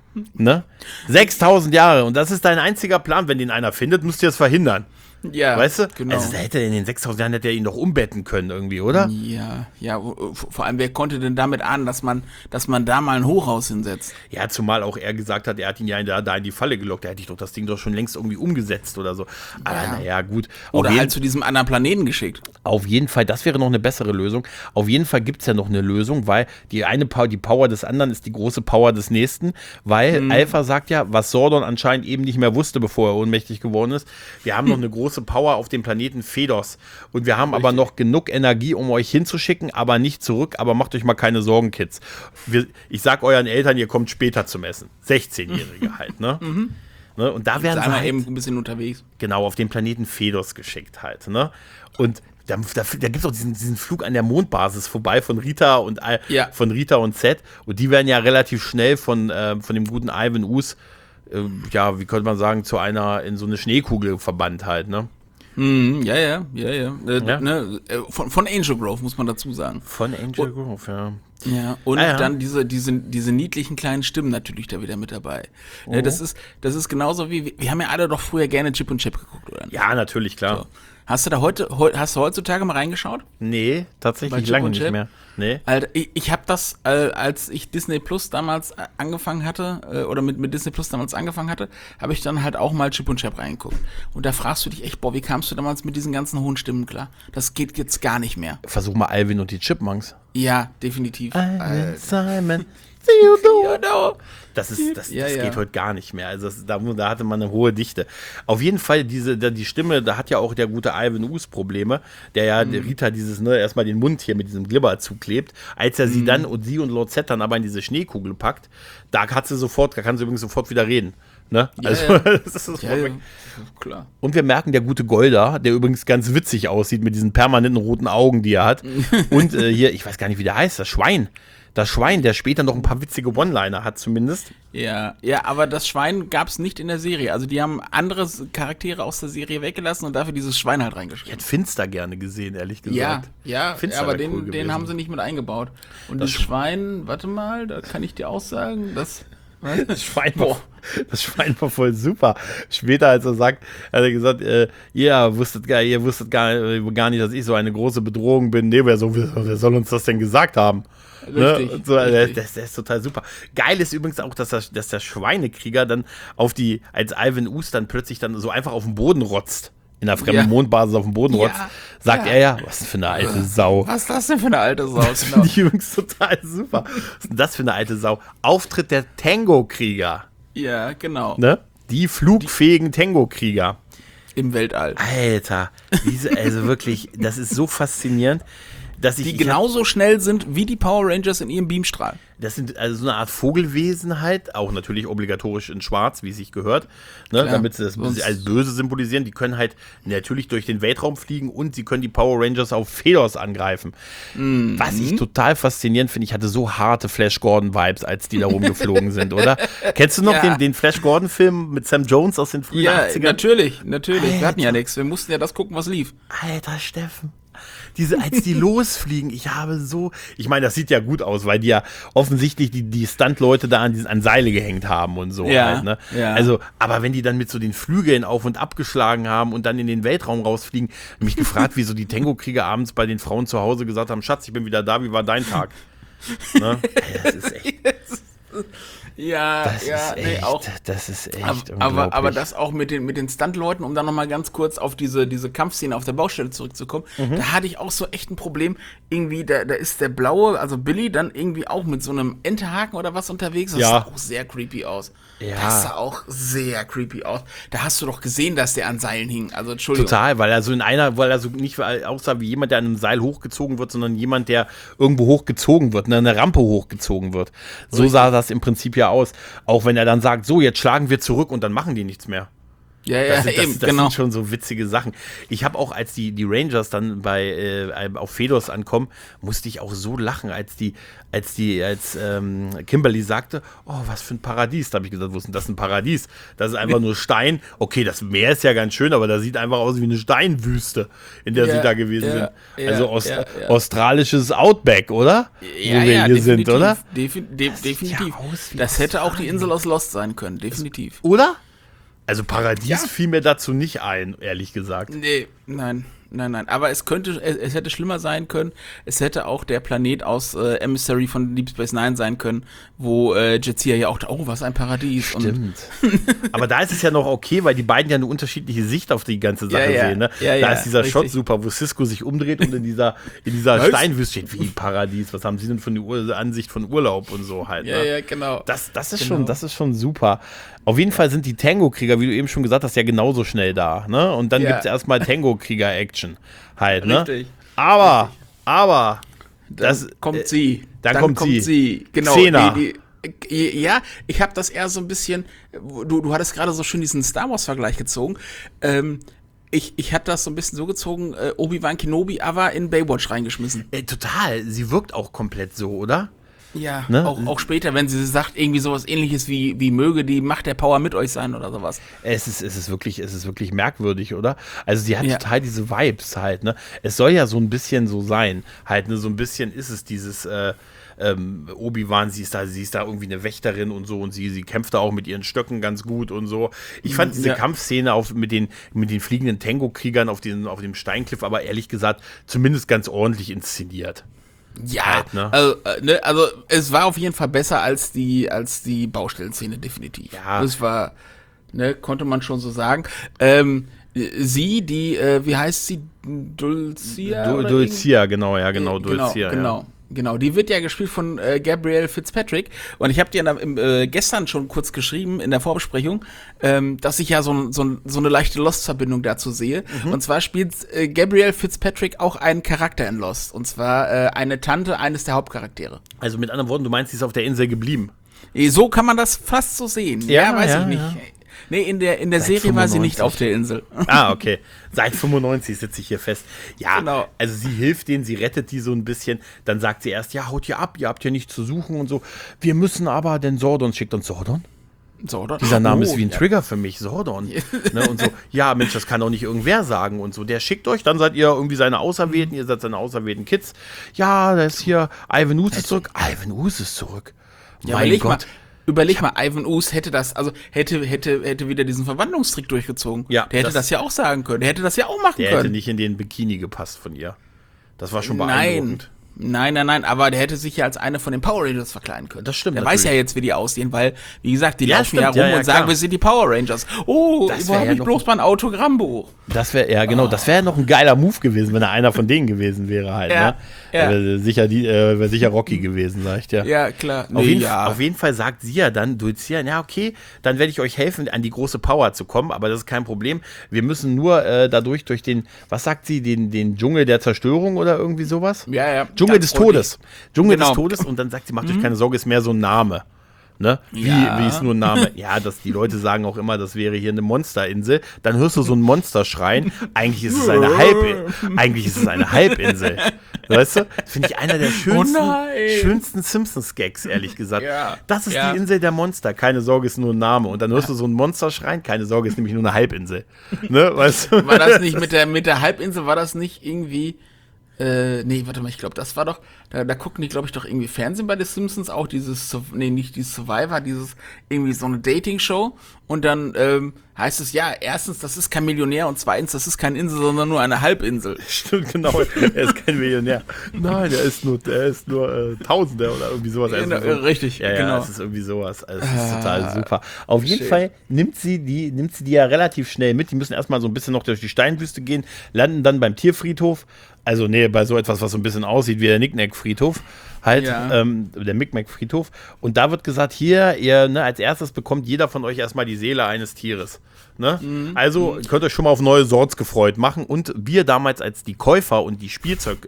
Ne? 6000 Jahre und das ist dein einziger Plan, wenn den einer findet, müsst ihr es verhindern. Ja, Weißt du? genau. Also hätte er in den 6000 Jahren hätte er ihn doch umbetten können irgendwie, oder? Ja, vor allem, wer konnte denn damit ahnen, dass man da mal ein Hochhaus hinsetzt? Ja, zumal auch er gesagt hat, er hat ihn ja da in die Falle gelockt, da hätte ich doch das Ding doch schon längst irgendwie umgesetzt oder so. Aber naja, gut. Oder halt zu diesem anderen Planeten geschickt. Auf jeden Fall, das wäre noch eine bessere Lösung. Auf jeden Fall gibt es ja noch eine Lösung, weil die Power des anderen ist die große Power des nächsten, weil Alpha sagt ja, was Zordon anscheinend eben nicht mehr wusste, bevor er ohnmächtig geworden ist, wir haben noch eine große Power auf dem Planeten Phaedos und wir haben aber noch genug Energie, um euch hinzuschicken, aber nicht zurück, aber macht euch mal keine Sorgen, Kids. Ich sag euren Eltern, ihr kommt später zum Essen. 16-Jährige halt, ne? Ne? Und da werden sie halt eben ein bisschen unterwegs. genau auf den Planeten Phaedos geschickt halt, ne? Und da gibt es auch diesen Flug an der Mondbasis vorbei von Rita und Zed. Und die werden ja relativ schnell von dem guten Ivan Ooze, wie könnte man sagen, in so eine Schneekugel verbannt halt, ne? Ja. Von Angel Grove, muss man dazu sagen. Von Angel Grove, ja. Ja, und dann diese niedlichen kleinen Stimmen natürlich da wieder mit dabei. Ja, das ist genauso wie, wir haben ja alle doch früher gerne Chip und Chap geguckt, oder? Ja, natürlich, klar. So. Hast du heutzutage mal reingeschaut? Nee, tatsächlich Chip lange und nicht Chap? mehr. Nee. Alter, ich habe das, als ich Disney Plus damals angefangen hatte, oder mit Disney Plus damals angefangen hatte, habe ich dann halt auch mal Chip und Chap reingeguckt. Und da fragst du dich echt, wie kamst du damals mit diesen ganzen hohen Stimmen klar? Das geht jetzt gar nicht mehr. Versuch mal Alvin und die Chipmunks. Ja, definitiv. Alvin, Simon, Theodor. Das Ja. geht heute gar nicht mehr. Also da hatte man eine hohe Dichte. Auf jeden Fall, die Stimme, da hat ja auch der gute Ivan Ooze Probleme, der ja der Rita erstmal den Mund hier mit diesem Glibber zuklebt. Als er sie und Lord Zed dann aber in diese Schneekugel packt, da kann sie übrigens sofort wieder reden. Ne? Das ist Klar. Und wir merken, der gute Golda, der übrigens ganz witzig aussieht mit diesen permanenten roten Augen, die er hat. Und hier, ich weiß gar nicht, wie der heißt, das Schwein, der später noch ein paar witzige One-Liner hat zumindest. Ja, aber das Schwein gab es nicht in der Serie. Also die haben andere Charaktere aus der Serie weggelassen und dafür dieses Schwein halt Ich reingeschrieben. hätte Finster gerne gesehen, ehrlich gesagt. Ja, Finster aber wär cool den gewesen. haben sie nicht mit eingebaut. Und das Schwein, warte mal, da kann ich dir auch sagen, das Schwein war voll super. Später, als er sagt, hat er gesagt, ihr wusstet gar nicht, dass ich so eine große Bedrohung bin. Nee, wer soll uns das denn gesagt haben? Richtig, Ne? So, richtig. Das ist total super. Geil ist übrigens auch, dass der Schweinekrieger dann als Ivan Ooze dann plötzlich dann so einfach auf den Boden rotzt. In der fremden Mondbasis auf dem Boden rotzt, sagt er was ist denn für eine alte Sau? Was ist das denn für eine alte Sau? Das finde ich übrigens total super. Was ist denn das für eine alte Sau? Auftritt der Tango-Krieger. Ja, genau. Ne? Die flugfähigen Tango-Krieger. Im Weltall. Alter, also wirklich, das ist so faszinierend. die genauso schnell sind wie die Power Rangers in ihrem Beamstrahl. Das sind also so eine Art Vogelwesen halt, auch natürlich obligatorisch in Schwarz, wie es sich gehört, ne, damit sie das als böse symbolisieren. Die können halt natürlich durch den Weltraum fliegen und sie können die Power Rangers auf Fedos angreifen. Was ich total faszinierend finde, ich hatte so harte Flash Gordon-Vibes, als die da rumgeflogen sind, oder? Kennst du noch den Flash Gordon-Film mit Sam Jones aus den frühen 80ern? Natürlich. Alter. Wir hatten ja nichts. Wir mussten ja das gucken, was lief. Alter, Steffen. Als die losfliegen, ich meine, das sieht ja gut aus, weil die ja offensichtlich die Stunt-Leute da an Seile gehängt haben und so halt, ne? Ja. Also, aber wenn die dann mit so den Flügeln auf und abgeschlagen haben und dann in den Weltraum rausfliegen, hab mich gefragt, wieso die Tango-Krieger abends bei den Frauen zu Hause gesagt haben, Schatz, ich bin wieder da, wie war dein Tag? Ne? Das ist echt... Das ist echt unglaublich. Aber das auch mit den Stuntleuten, um dann nochmal ganz kurz auf diese Kampfszene auf der Baustelle zurückzukommen, da hatte ich auch so echt ein Problem, irgendwie, da ist der blaue, also Billy, dann irgendwie auch mit so einem Enterhaken oder was unterwegs, das sah auch sehr creepy aus. Ja. Das sah auch sehr creepy aus. Da hast du doch gesehen, dass der an Seilen hing, also Entschuldigung. Total, weil er so nicht aussah wie jemand, der an einem Seil hochgezogen wird, sondern jemand, der irgendwo hochgezogen wird, eine Rampe hochgezogen wird. So sah das im Prinzip ja aus. Auch wenn er dann sagt, so, jetzt schlagen wir zurück und dann machen die nichts mehr. Das sind schon so witzige Sachen. Ich habe auch, als die Rangers dann auf Fedos ankommen, musste ich auch so lachen, als Kimberly sagte, oh, was für ein Paradies. Da habe ich gesagt, wo ist denn das ein Paradies? Das ist einfach nur Stein. Okay, das Meer ist ja ganz schön, aber das sieht einfach aus wie eine Steinwüste, in der sie da gewesen sind. Also australisches Outback, oder? Ja, wo wir hier sind, oder? Definitiv. Das hätte auch die Insel aus Lost sein können, definitiv. Oder? Also Paradies fiel mir dazu nicht ein, ehrlich gesagt. Nee, nein. Aber es hätte schlimmer sein können. Es hätte auch der Planet aus Emissary von Deep Space Nine sein können, wo Jadzia ja auch, was ein Paradies. Stimmt. Aber da ist es ja noch okay, weil die beiden ja eine unterschiedliche Sicht auf die ganze Sache sehen. Ne? Da ist dieser Shot super, wo Sisko sich umdreht und in dieser Steinwüste steht, wie Paradies. Was haben sie denn für eine Ansicht von Urlaub und so halt. Ne? Ja, genau. Das ist schon super. Auf jeden Fall sind die Tango-Krieger, wie du eben schon gesagt hast, ja genauso schnell da. Ne? Und dann gibt es erstmal Tango-Krieger-Action halt. Ne? Richtig. Aber dann kommt sie. Dann kommt sie. Genau. Xena. Ich habe das eher so ein bisschen, du hattest gerade so schön diesen Star Wars-Vergleich gezogen. Ich hatte das so ein bisschen so gezogen, Obi-Wan Kenobi aber in Baywatch reingeschmissen. Total. Sie wirkt auch komplett so, oder? Ja, ne? auch später, wenn sie sagt, irgendwie sowas Ähnliches wie möge die Macht der Power mit euch sein oder sowas. Es ist wirklich merkwürdig, oder? Also sie hat total diese Vibes halt, ne? Es soll ja so ein bisschen so sein, halt, ne? So ein bisschen ist es dieses Obi-Wan, sie ist da irgendwie eine Wächterin und so und sie kämpft da auch mit ihren Stöcken ganz gut und so. Ich fand diese Kampfszene mit den fliegenden Tango-Kriegern auf dem Steinkliff aber ehrlich gesagt zumindest ganz ordentlich inszeniert. Ja, halt, ne? Also es war auf jeden Fall besser als die Baustellenszene, definitiv. Ja. Das war, konnte man schon so sagen. Sie, wie heißt sie? Dulcia? Dulcia, genau, Dulcia. Genau, die wird ja gespielt von Gabrielle Fitzpatrick. Und ich habe dir gestern schon kurz geschrieben in der Vorbesprechung, dass ich ja so eine leichte Lost-Verbindung dazu sehe. Und zwar spielt Gabrielle Fitzpatrick auch einen Charakter in Lost. Und zwar eine Tante eines der Hauptcharaktere. Also mit anderen Worten, du meinst, sie ist auf der Insel geblieben? So kann man das fast so sehen. Ja, weiß ich nicht. Ja. Nee, in der Serie 95. War sie nicht auf der Insel. Ah, okay. Seit 95 sitze ich hier fest. Ja, genau. Also sie hilft denen, sie rettet die so ein bisschen. Dann sagt sie erst, ja, haut ihr ab, ihr habt hier nichts zu suchen und so. Wir müssen aber, denn Zordon schickt uns Zordon? Dieser Name ist wie ein Trigger für mich, Zordon. Ne, und so, ja, Mensch, das kann doch nicht irgendwer sagen und so. Der schickt euch, dann seid ihr irgendwie seine Auserwählten, ihr seid seine auserwählten Kids. Ja, da ist hier, Ivan Ooze ist zurück. Ivan Ooze ist zurück. Mein Gott. Überleg mal, Ivan Ooze hätte wieder diesen Verwandlungstrick durchgezogen. Ja, der hätte das ja auch sagen können. Der hätte das ja auch machen können. Der hätte nicht in den Bikini gepasst von ihr. Das war schon beeindruckend. Nein, aber der hätte sich ja als eine von den Power Rangers verkleiden können. Das stimmt. Der natürlich. weiß ja jetzt, wie die aussehen, weil, wie gesagt, die Ja, laufen stimmt, ja rum ja, und sagen, klar. wir sind die Power Rangers. Oh, Das wo wär habe ja ich noch- bloß mein Autogrammbuch? Das wäre, ja genau, das wäre noch ein geiler Move gewesen, wenn er einer von denen gewesen wäre halt, Ja, ne? ja. Wäre sicher Rocky gewesen, sag ich dir. Ja, klar. Auf jeden Fall sagt sie ja dann, Dulcian, ja okay, dann werde ich euch helfen, an die große Power zu kommen, aber das ist kein Problem. Wir müssen nur durch den, was sagt sie, den Dschungel der Zerstörung oder irgendwie sowas? Ja. Dschungel Ganz des Todes. Dschungel Genau. des Todes und dann sagt sie, macht euch keine Sorge, ist mehr so ein Name. Ne? Ja. Wie ist nur ein Name? Ja, die Leute sagen auch immer, das wäre hier eine Monsterinsel. Dann hörst du so ein Monster schreien. Eigentlich ist es eine Halbinsel. Weißt du? Das finde ich einer der schönsten Simpsons-Gags, ehrlich gesagt. Ja. Das ist Ja. die Insel der Monster. Keine Sorge, ist nur ein Name. Und dann hörst du so ein Monster schreien. Keine Sorge, ist nämlich nur eine Halbinsel. Ne? Weißt du? War das nicht mit der Halbinsel, war das nicht irgendwie, nee, warte mal, ich glaube, das war doch, da gucken die, glaube ich, doch irgendwie Fernsehen bei den Simpsons, auch nicht dieses Survivor, irgendwie so eine Dating-Show und dann heißt es, ja, erstens, das ist kein Millionär und zweitens, das ist keine Insel, sondern nur eine Halbinsel. Stimmt, genau. Er ist kein Millionär. Nein, er ist nur Tausender oder irgendwie sowas. Genau, richtig, Ja, genau. es ist irgendwie sowas. Also, es ist total super. Auf jeden Fall nimmt sie die ja relativ schnell mit. Die müssen erstmal so ein bisschen noch durch die Steinwüste gehen, landen dann beim Tierfriedhof. Also, nee, bei so etwas, was so ein bisschen aussieht wie der Knick-Knack-Friedhof. Halt, Ja. der Micmac-Friedhof. Und da wird gesagt, hier, als erstes bekommt jeder von euch erstmal die Seele eines Tieres. Ne? Also könnt euch schon mal auf neue Sorts gefreut machen. Und wir damals als die Käufer und die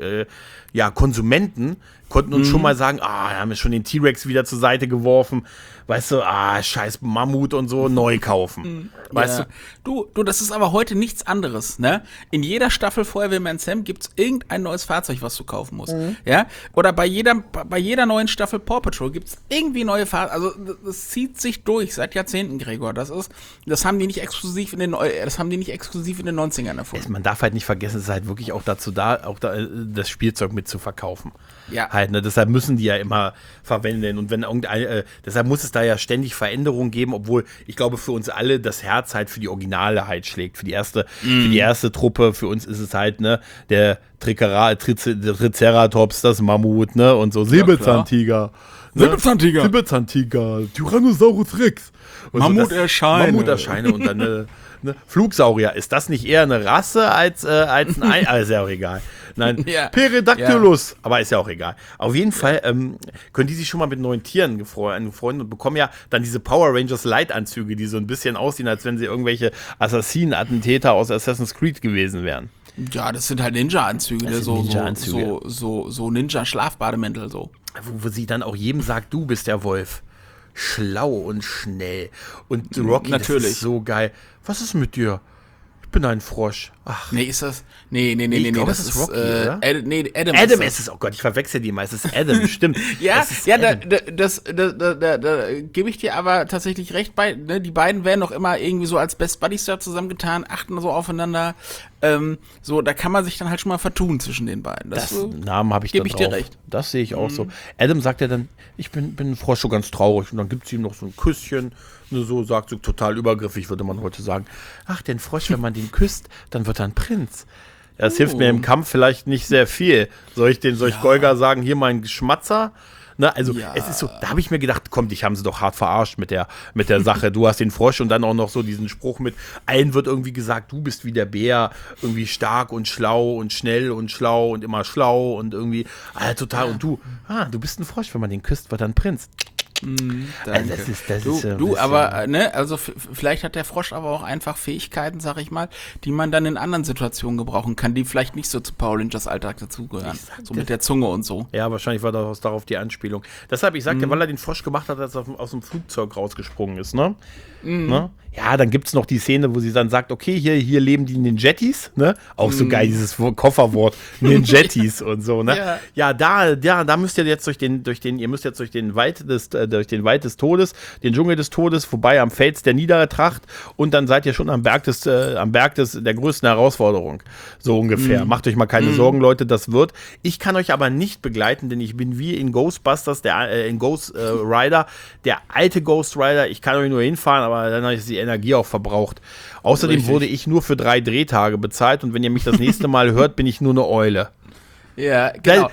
Konsumenten konnten uns schon mal sagen, wir haben jetzt schon den T-Rex wieder zur Seite geworfen. Weißt du, scheiß Mammut und so, neu kaufen. Weißt du? Du, das ist aber heute nichts anderes, ne? In jeder Staffel Feuerwehrmann Sam gibt's irgendein neues Fahrzeug, was du kaufen musst, ja? Oder bei jeder neuen Staffel Paw Patrol gibt's irgendwie neue Fahrzeuge, also das zieht sich durch seit Jahrzehnten, Gregor, das haben die nicht exklusiv in den 90ern erfunden. Man darf halt nicht vergessen, es ist halt wirklich auch dazu da, das Spielzeug mit zu verkaufen. Ja. Halt, ne? Deshalb müssen die ja immer verwenden. Und wenn deshalb muss es da ja ständig Veränderungen geben, obwohl ich glaube, für uns alle das Herz halt für die Originale halt schlägt. Für die erste Truppe, für uns ist es halt, ne, der Triceratops, das Mammut, ne, und so Säbelzahntiger. Säbelzahntiger, Tyrannosaurus Rex. Und Mammuterscheine und dann eine Flugsaurier. Ist das nicht eher eine Rasse als ein Ei? Ist ja auch egal. Nein, Ja. Peredactylus. Aber ist ja auch egal. Auf jeden Fall können die sich schon mal mit neuen Tieren freuen und bekommen ja dann diese Power Rangers Light-Anzüge, die so ein bisschen aussehen, als wenn sie irgendwelche Assassinen-Attentäter aus Assassin's Creed gewesen wären. Ja, das sind halt Ninja-Anzüge, Das ne? sind Ninja-Anzüge. so Ninja-Schlafbademäntel, so. Wo sie dann auch jedem sagt, du bist der Wolf. Schlau und schnell. Und Rocky, Natürlich. das ist so geil. Was ist mit dir? Ich bin ein Frosch. Ach, Nee, ist das? Nee, ich glaub, das das ist ist Rocky, oder? Adam Adam ist ist es. Oh Gott, ich verwechsel die mal. Es ist Adam, stimmt. Ja, Es ist ja, Adam. da gebe ich dir aber tatsächlich recht bei. Ne? Die beiden werden noch immer irgendwie so als Best Buddies da zusammengetan, achten so aufeinander. So, da kann man sich dann halt schon mal vertun zwischen den beiden. Das Namen habe ich da geb ich dir drauf. recht. Das sehe ich auch so. Adam sagt ja dann, ich bin ein Frosch, so ganz traurig. Und dann gibt es ihm noch so ein Küsschen. Ne, so sagt so total übergriffig, würde man heute sagen. Ach, den Frosch, wenn man den küsst, dann wird er ein Prinz. Ja, das hilft mir im Kampf vielleicht nicht sehr viel. Soll ich Golga sagen, hier mein Schmatzer? Ne, also es ist so, da habe ich mir gedacht, komm, dich haben sie doch hart verarscht mit der Sache. Du hast den Frosch und dann auch noch so diesen Spruch mit, allen wird irgendwie gesagt, du bist wie der Bär, irgendwie stark und schlau und schnell und schlau und immer schlau und irgendwie, total. Ja. Und du bist ein Frosch, wenn man den küsst, wird er ein Prinz. Danke. Vielleicht hat der Frosch aber auch einfach Fähigkeiten, sag ich mal, die man dann in anderen Situationen gebrauchen kann, die vielleicht nicht so zu Power Rangers Alltag dazugehören. So mit der Zunge und so. Ja, wahrscheinlich war darauf die Anspielung. Deshalb, ich sagte, weil er den Frosch gemacht hat, als er aus dem Flugzeug rausgesprungen ist, ne? Ne? Ja, dann gibt es noch die Szene, wo sie dann sagt, okay, hier leben die Ninjettis, ne? Auch so geil, dieses Kofferwort, Ninjettis und so, ne? Ja, da müsst ihr jetzt durch den Wald des Todes, den Dschungel des Todes, vorbei am Fels der Niedertracht und dann seid ihr schon am Berg der größten Herausforderung. So ungefähr. Macht euch mal keine Sorgen, Leute, das wird. Ich kann euch aber nicht begleiten, denn ich bin wie in Ghostbusters, in Ghost Rider, der alte Ghost Rider. Ich kann euch nur hinfahren, aber dann habe ich die Energie auch verbraucht. Außerdem wurde ich nur für 3 Drehtage bezahlt und wenn ihr mich das nächste Mal hört, bin ich nur eine Eule. Ja, genau.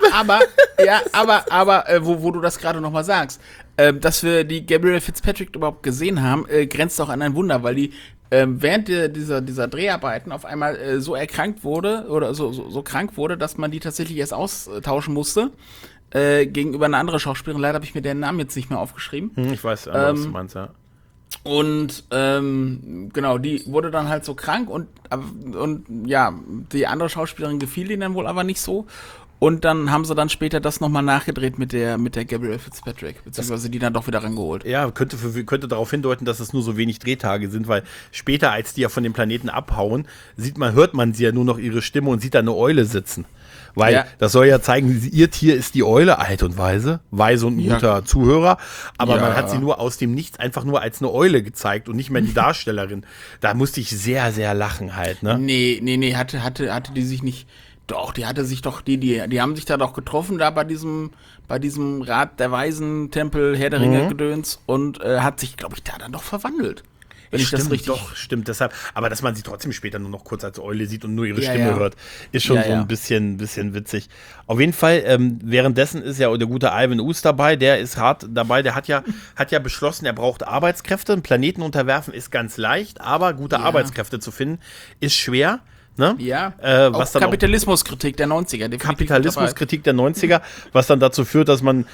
Wo du das gerade nochmal sagst, dass wir die Gabrielle Fitzpatrick überhaupt gesehen haben, grenzt auch an ein Wunder, weil die während dieser Dreharbeiten auf einmal so erkrankt wurde oder so krank wurde, dass man die tatsächlich erst austauschen musste gegenüber einer anderen Schauspielerin. Leider habe ich mir den Namen jetzt nicht mehr aufgeschrieben. Ich weiß, was du meinst, ja. Und genau, die wurde dann halt so krank und ja, die andere Schauspielerin gefiel ihnen dann wohl aber nicht so. Und dann haben sie dann später das nochmal nachgedreht mit der Gabrielle Fitzpatrick, beziehungsweise die dann doch wieder rangeholt. Ja, könnte darauf hindeuten, dass es nur so wenig Drehtage sind, weil später, als die ja von dem Planeten abhauen, hört man sie ja nur noch ihre Stimme und sieht da eine Eule sitzen. Weil das soll ja zeigen, ihr Tier ist die Eule, alt und weise und ein guter Zuhörer, aber man hat sie nur aus dem Nichts einfach nur als eine Eule gezeigt und nicht mehr die Darstellerin. Da musste ich sehr, sehr lachen halt, ne? Nee, hatte die sich nicht, doch, die hatte sich doch, die haben sich da doch getroffen, da bei diesem Rat der Weisen, Tempel, Herr der Ringe Gedöns und hat sich, glaube ich, da dann doch verwandelt. Wenn ich das richtig. Doch, stimmt, deshalb. Aber dass man sie trotzdem später nur noch kurz als Eule sieht und nur ihre Stimme hört, ist schon so ein bisschen witzig. Auf jeden Fall, währenddessen ist ja der gute Ivan Ooze dabei, der ist hart dabei, der hat ja beschlossen, er braucht Arbeitskräfte. Einen Planeten unterwerfen ist ganz leicht, aber gute Arbeitskräfte zu finden, ist schwer. Ne? Ja, was dann Kapitalismuskritik der 90er. Kapitalismuskritik der 90er, was dann dazu führt, dass man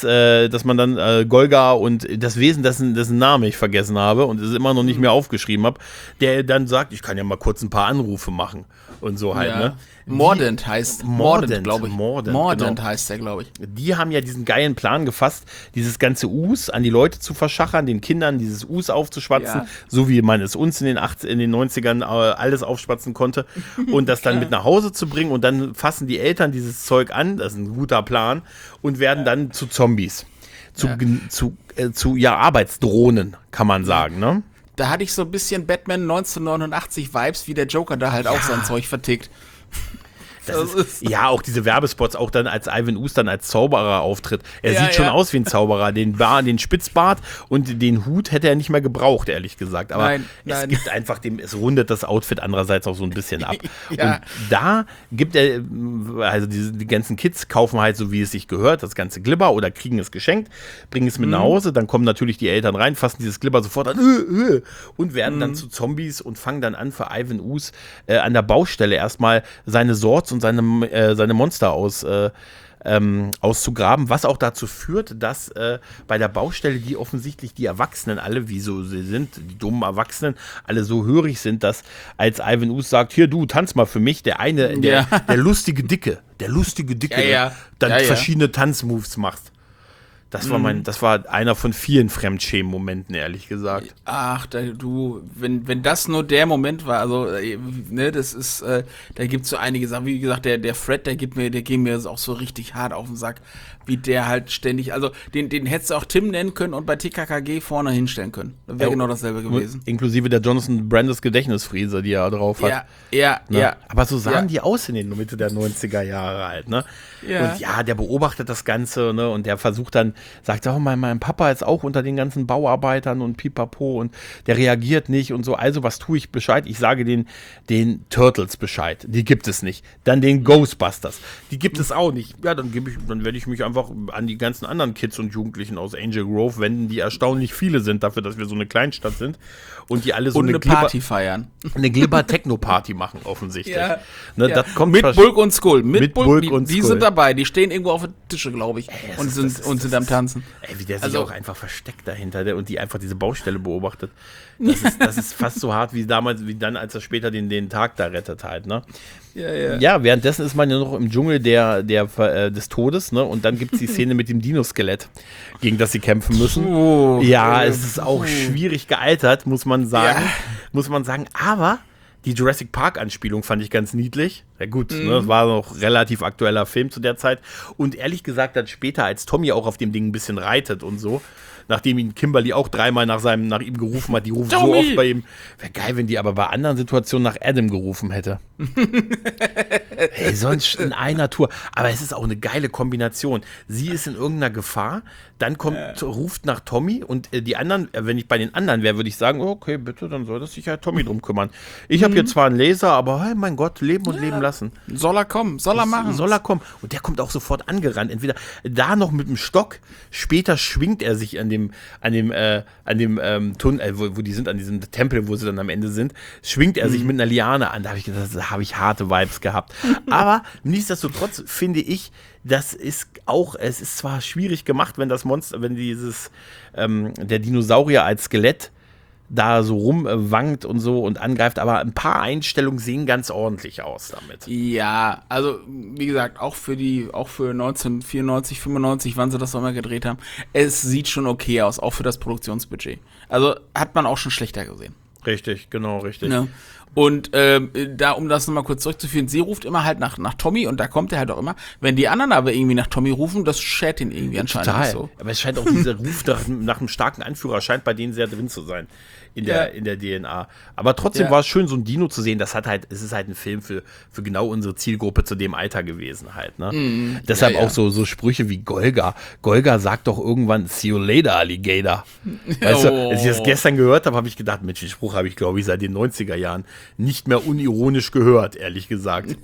dann Golga und das Wesen, dessen Namen ich vergessen habe und es immer noch nicht mehr aufgeschrieben habe, der dann sagt, ich kann ja mal kurz ein paar Anrufe machen und so halt, ne? Mordant heißt, glaube ich. Mordant genau. Heißt der, glaube ich. Die haben ja diesen geilen Plan gefasst, dieses ganze Us an die Leute zu verschachern, den Kindern dieses Us aufzuschwatzen, so wie man es uns in den 90ern alles aufschwatzen konnte und das dann mit nach Hause zu bringen und dann fassen die Eltern dieses Zeug an, das ist ein guter Plan, und werden dann zu Zombies, zu Arbeitsdrohnen, kann man sagen, ne? Da hatte ich so ein bisschen Batman 1989 Vibes, wie der Joker da halt auch sein Zeug vertickt. Ja, auch diese Werbespots, auch dann als Ivan Ooze dann als Zauberer auftritt. Er sieht schon aus wie ein Zauberer. Den Spitzbart und den Hut hätte er nicht mehr gebraucht, ehrlich gesagt. Aber es gibt einfach es rundet das Outfit andererseits auch so ein bisschen ab. Und da gibt er, also die ganzen Kids kaufen halt so, wie es sich gehört, das ganze Glibber oder kriegen es geschenkt, bringen es mit nach Hause, dann kommen natürlich die Eltern rein, fassen dieses Glibber sofort an und werden dann zu Zombies und fangen dann an, für Ivan Ooze an der Baustelle erstmal seine Swords und seine Monster auszugraben, was auch dazu führt, dass bei der Baustelle die offensichtlich die Erwachsenen alle, wie so sie sind, die dummen Erwachsenen, alle so hörig sind, dass als Ivan Ooze sagt, hier du, tanz mal für mich, der lustige Dicke, dann verschiedene Tanzmoves macht. Das war einer von vielen Fremdschämen-Momenten, ehrlich gesagt. Ach, wenn das nur der Moment war, also, ne, das ist, da gibt's so einige Sachen, wie gesagt, der Fred, der geht mir auch so richtig hart auf den Sack, wie der halt ständig, also, den hättest du auch Tim nennen können und bei TKKG vorne hinstellen können. Das wäre genau dasselbe gewesen. Inklusive der Jonathan Brandis Gedächtnisfriese, die er drauf hat. Ja. Aber so sahen die aus in den Mitte der 90er Jahre halt, ne? Ja. Und der beobachtet das Ganze, ne, und der versucht dann, sagt, oh, mein Papa ist auch unter den ganzen Bauarbeitern und pipapo und der reagiert nicht und so, also was tue ich Bescheid? Ich sage den Turtles Bescheid, die gibt es nicht. Dann den Ghostbusters, die gibt es auch nicht. Ja, dann werde ich mich einfach an die ganzen anderen Kids und Jugendlichen aus Angel Grove wenden, die erstaunlich viele sind dafür, dass wir so eine Kleinstadt sind und die alle so eine Party feiern. Eine Glibber-Techno-Party machen, offensichtlich. Ja. Ne, das kommt mit Bulk und Skull. Die sind dabei, die stehen irgendwo auf den Tische, glaube ich, und sind am Tanzen. Ey, wie der sich auch einfach versteckt dahinter und die einfach diese Baustelle beobachtet. Das ist fast so hart wie damals, wie dann, als er später den Tag da rettet halt, ne? Ja, währenddessen ist man ja noch im Dschungel des Todes, ne? Und dann gibt es die Szene mit dem Dino-Skelett, gegen das sie kämpfen müssen. Es ist auch schwierig gealtert, muss man sagen. Aber die Jurassic Park-Anspielung fand ich ganz niedlich. Ja gut, ne, das war noch relativ aktueller Film zu der Zeit. Und ehrlich gesagt, dann später, als Tommy auch auf dem Ding ein bisschen reitet und so, nachdem ihn Kimberly auch 3-mal nach ihm gerufen hat. Die ruft Tommy! so oft bei ihm. Wäre geil, wenn die aber bei anderen Situationen nach Adam gerufen hätte. Hey, sonst in einer Tour. Aber es ist auch eine geile Kombination. Sie ist in irgendeiner Gefahr, dann ruft nach Tommy und die anderen, wenn ich bei den anderen wäre, würde ich sagen, okay, bitte, dann soll das sich ja Tommy drum kümmern. Ich habe hier zwar einen Laser, aber hey, mein Gott, leben und leben lassen. Soll er kommen, soll er machen. Soll er kommen. Und der kommt auch sofort angerannt. Entweder da noch mit dem Stock, später schwingt er sich an dem Tunnel, wo die sind, an diesem Tempel, wo sie dann am Ende sind, schwingt er sich mit einer Liane an. Da habe ich gedacht, da habe ich harte Vibes gehabt. Aber nichtsdestotrotz finde ich, es ist zwar schwierig gemacht, wenn das Monster, wenn der Dinosaurier als Skelett da so rumwankt und so und angreift, aber ein paar Einstellungen sehen ganz ordentlich aus damit. Ja, also wie gesagt, auch für 1994, 95, wann sie das auch mal gedreht haben, es sieht schon okay aus, auch für das Produktionsbudget. Also hat man auch schon schlechter gesehen. Richtig, genau, richtig. Ja. Und um das nochmal kurz zurückzuführen, sie ruft immer halt nach Tommy und da kommt er halt auch immer. Wenn die anderen aber irgendwie nach Tommy rufen, das schert ihn irgendwie anscheinend nicht so. Aber es scheint auch, dieser Ruf nach einem starken Anführer scheint bei denen sehr drin zu sein in der DNA. Aber trotzdem war es schön, so ein Dino zu sehen. Es ist halt ein Film für genau unsere Zielgruppe zu dem Alter gewesen halt. Ne? Deshalb auch so Sprüche wie Golga. Golga sagt doch irgendwann, see you later, Alligator. Weißt du, als ich das gestern gehört habe, habe ich gedacht, Mensch, den Spruch habe ich, glaube ich, seit den 90er Jahren nicht mehr unironisch gehört, ehrlich gesagt.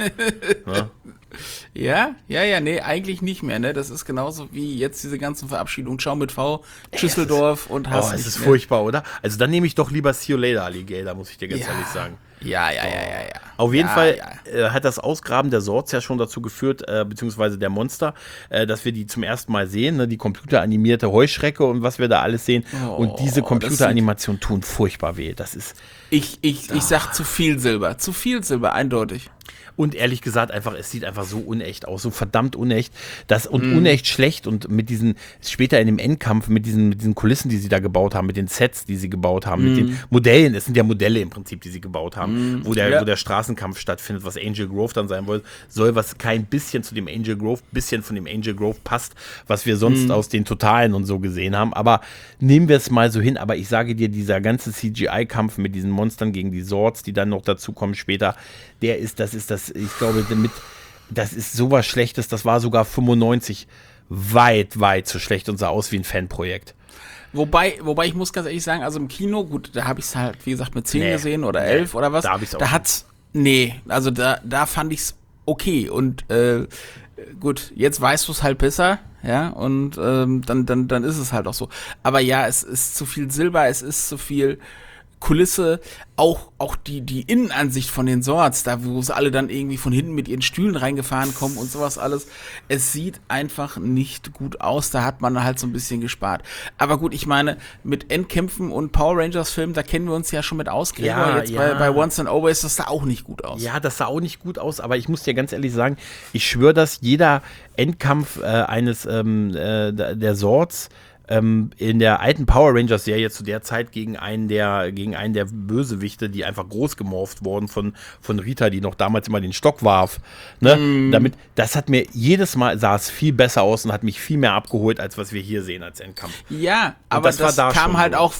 Ja, nee, eigentlich nicht mehr, ne? Das ist genauso wie jetzt diese ganzen Verabschiedungen. Ciao mit V, Schüsseldorf und Hass. Es ist furchtbar, oder? Also dann nehme ich doch lieber See You Later, Alligator, muss ich dir ganz ehrlich sagen. Ja. Auf jeden Fall hat das Ausgraben der Sorts ja schon dazu geführt, beziehungsweise der Monster, dass wir die zum ersten Mal sehen, ne? Die computeranimierte Heuschrecke und was wir da alles sehen. Und diese Computeranimationen tun furchtbar weh. Das ist... Ich sag zu viel Silber, eindeutig. Und ehrlich gesagt, es sieht einfach so unecht aus, so verdammt unecht. Unecht schlecht und mit diesen, später in dem Endkampf, mit diesen Kulissen, die sie da gebaut haben, mit den Sets, die sie gebaut haben, mit den Modellen, es sind ja Modelle im Prinzip, die sie gebaut haben, wo der Straßenkampf stattfindet, was Angel Grove dann sein soll, was kein bisschen zu dem bisschen von dem Angel Grove passt, was wir sonst aus den Totalen und so gesehen haben. Aber nehmen wir es mal so hin, aber ich sage dir, dieser ganze CGI-Kampf mit diesen Monstern gegen die Sorts, die dann noch dazu kommen später, ich glaube, das ist sowas Schlechtes, das war sogar 95 weit zu schlecht und sah aus wie ein Fanprojekt. Wobei ich muss ganz ehrlich sagen, also im Kino, gut, da habe ich es halt, wie gesagt, mit 10 gesehen oder 11 oder was. Da habe ich es auch. Also da fand ich es okay und gut, jetzt weißt du es halt besser, ja, und dann ist es halt auch so. Aber ja, es ist zu viel Silber, es ist zu viel Kulisse, auch die Innenansicht von den Sorts, da wo sie alle dann irgendwie von hinten mit ihren Stühlen reingefahren kommen und sowas alles. Es sieht einfach nicht gut aus, da hat man halt so ein bisschen gespart. Aber gut, ich meine, mit Endkämpfen und Power Rangers Filmen, da kennen wir uns ja schon mit aus. Bei Once and Always, das sah auch nicht gut aus. Ja, das sah auch nicht gut aus, aber ich muss dir ganz ehrlich sagen, ich schwöre, dass jeder Endkampf eines der Sorts in der alten Power Rangers Serie zu der Zeit gegen einen der Bösewichte, die einfach groß gemorpht wurden von Rita, die noch damals immer den Stock warf. Ne? Das hat mir jedes Mal, sah es viel besser aus und hat mich viel mehr abgeholt, als was wir hier sehen als Endkampf. Ja, aber das kam halt auch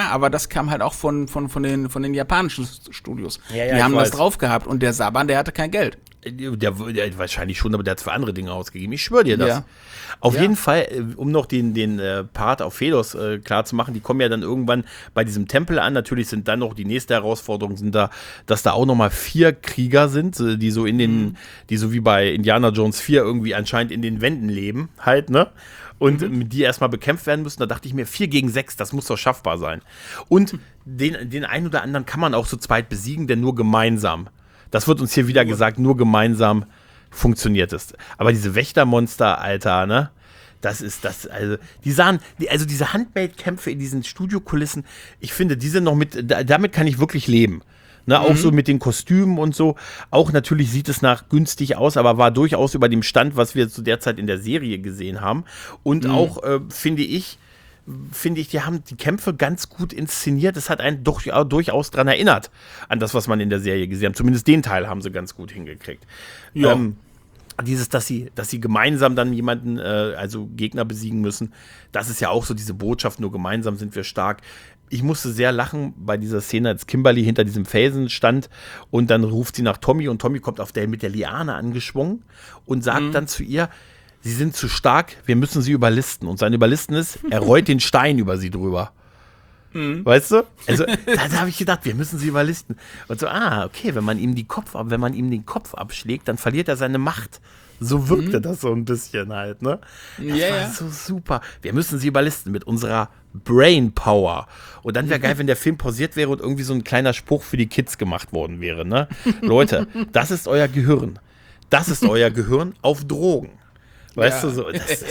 von den japanischen Studios. Ja, die haben das drauf gehabt und der Saban, der hatte kein Geld. Der wahrscheinlich schon, aber der hat für andere Dinge ausgegeben. Ich schwöre dir das. Ja. Auf jeden Fall, um noch den Part auf Phelos klar zu machen, die kommen ja dann irgendwann bei diesem Tempel an. Natürlich sind dann noch die nächste Herausforderung, dass da auch nochmal 4 Krieger sind, die so die so wie bei Indiana Jones 4 irgendwie anscheinend in den Wänden leben, halt, ne? Und die erstmal bekämpft werden müssen. Da dachte ich mir, 4 gegen 6, das muss doch schaffbar sein. Und den einen oder anderen kann man auch zu zweit besiegen, denn nur gemeinsam. Das wird uns hier wieder gesagt, nur gemeinsam funktioniert es. Aber diese Wächtermonster, Alter, ne? Also diese Handmade-Kämpfe in diesen Studiokulissen, ich finde, die sind noch damit kann ich wirklich leben. Ne, auch so mit den Kostümen und so. Auch natürlich sieht es nach günstig aus, aber war durchaus über dem Stand, was wir zu der Zeit in der Serie gesehen haben. Und auch, finde ich, die haben die Kämpfe ganz gut inszeniert. Das hat einen durchaus daran erinnert, an das, was man in der Serie gesehen hat. Zumindest den Teil haben sie ganz gut hingekriegt. Ja. dass sie gemeinsam dann jemanden, also Gegner besiegen müssen, das ist ja auch so diese Botschaft, nur gemeinsam sind wir stark. Ich musste sehr lachen bei dieser Szene, als Kimberly hinter diesem Felsen stand und dann ruft sie nach Tommy und Tommy kommt mit der Liane angeschwungen und sagt dann zu ihr, sie sind zu stark, wir müssen sie überlisten. Und sein Überlisten ist, er rollt den Stein über sie drüber. Weißt du? Also, da habe ich gedacht, wir müssen sie überlisten. Und so, okay, wenn man ihm den Kopf abschlägt, dann verliert er seine Macht. So wirkte das so ein bisschen halt, ne? Das war so super. Wir müssen sie überlisten mit unserer Brain Power. Und dann wäre geil, wenn der Film pausiert wäre und irgendwie so ein kleiner Spruch für die Kids gemacht worden wäre, ne? Leute, das ist euer Gehirn. Das ist euer Gehirn auf Drogen. Weißt du, so,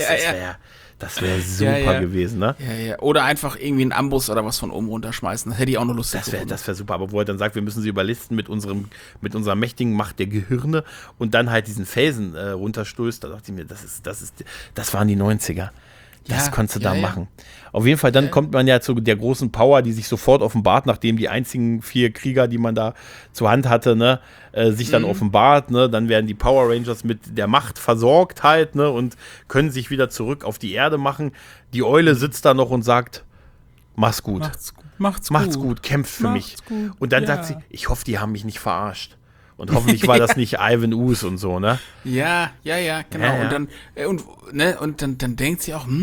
das wäre super gewesen, ne? Ja. Oder einfach irgendwie einen Amboss oder was von oben runterschmeißen. Das hätte ich auch noch Lust gefunden. Das wäre super. Aber wo er dann sagt, wir müssen sie überlisten mit unserer mächtigen Macht der Gehirne und dann halt diesen Felsen runterstößt, da dachte ich mir, das waren die 90er. Das konntest du da machen. Auf jeden Fall, dann kommt man ja zu der großen Power, die sich sofort offenbart, nachdem die einzigen 4 Krieger, die man da zur Hand hatte, ne, sich dann offenbart. Ne, dann werden die Power Rangers mit der Macht versorgt halt, ne, und können sich wieder zurück auf die Erde machen. Die Eule sitzt da noch und sagt, mach's gut. Macht's gut, kämpft für mich. Gut. Und dann sagt sie, ich hoffe, die haben mich nicht verarscht. Und hoffentlich war das nicht Ivan Ooze und so, ne? Ja, genau. Ja. Und dann denkt sie auch,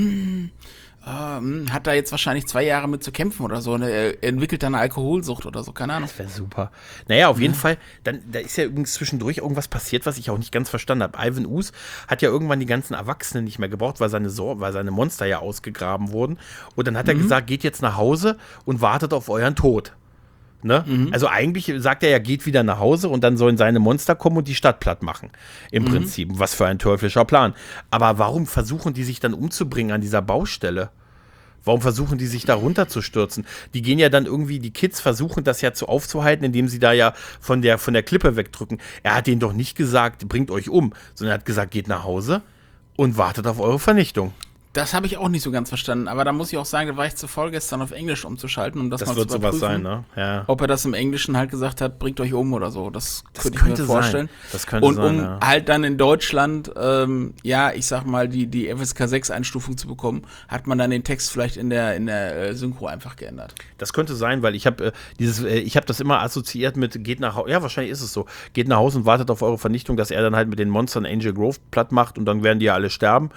hat da jetzt wahrscheinlich 2 Jahre mit zu kämpfen oder so. Ne? Er entwickelt dann eine Alkoholsucht oder so, keine Ahnung. Das wäre super. Naja, auf jeden Fall, da ist ja übrigens zwischendurch irgendwas passiert, was ich auch nicht ganz verstanden habe. Ivan Ooze hat ja irgendwann die ganzen Erwachsenen nicht mehr gebraucht, weil seine Monster ja ausgegraben wurden. Und dann hat er gesagt, geht jetzt nach Hause und wartet auf euren Tod. Ne? Also eigentlich sagt er ja, geht wieder nach Hause und dann sollen seine Monster kommen und die Stadt platt machen. Im Prinzip. Was für ein teuflischer Plan. Aber warum versuchen die sich dann umzubringen an dieser Baustelle? Warum versuchen die sich da runterzustürzen? Die gehen ja dann irgendwie, die Kids versuchen das ja aufzuhalten, indem sie da ja von der Klippe wegdrücken. Er hat denen doch nicht gesagt, bringt euch um, sondern er hat gesagt, geht nach Hause und wartet auf eure Vernichtung. Das habe ich auch nicht so ganz verstanden, aber da muss ich auch sagen, da war ich zu faul, gestern auf Englisch umzuschalten, um das mal zu überprüfen. Das wird sowas sein, ne? Ja. Ob er das im Englischen halt gesagt hat, bringt euch um oder so, das könnte ich mir vorstellen. Das könnte sein, und halt dann in Deutschland, ich sag mal, die FSK 6 Einstufung zu bekommen, hat man dann den Text vielleicht in der Synchro einfach geändert. Das könnte sein, weil ich habe das immer assoziiert mit geht nach Hause, ja, wahrscheinlich ist es so, geht nach Hause und wartet auf eure Vernichtung, dass er dann halt mit den Monstern Angel Grove platt macht und dann werden die ja alle sterben.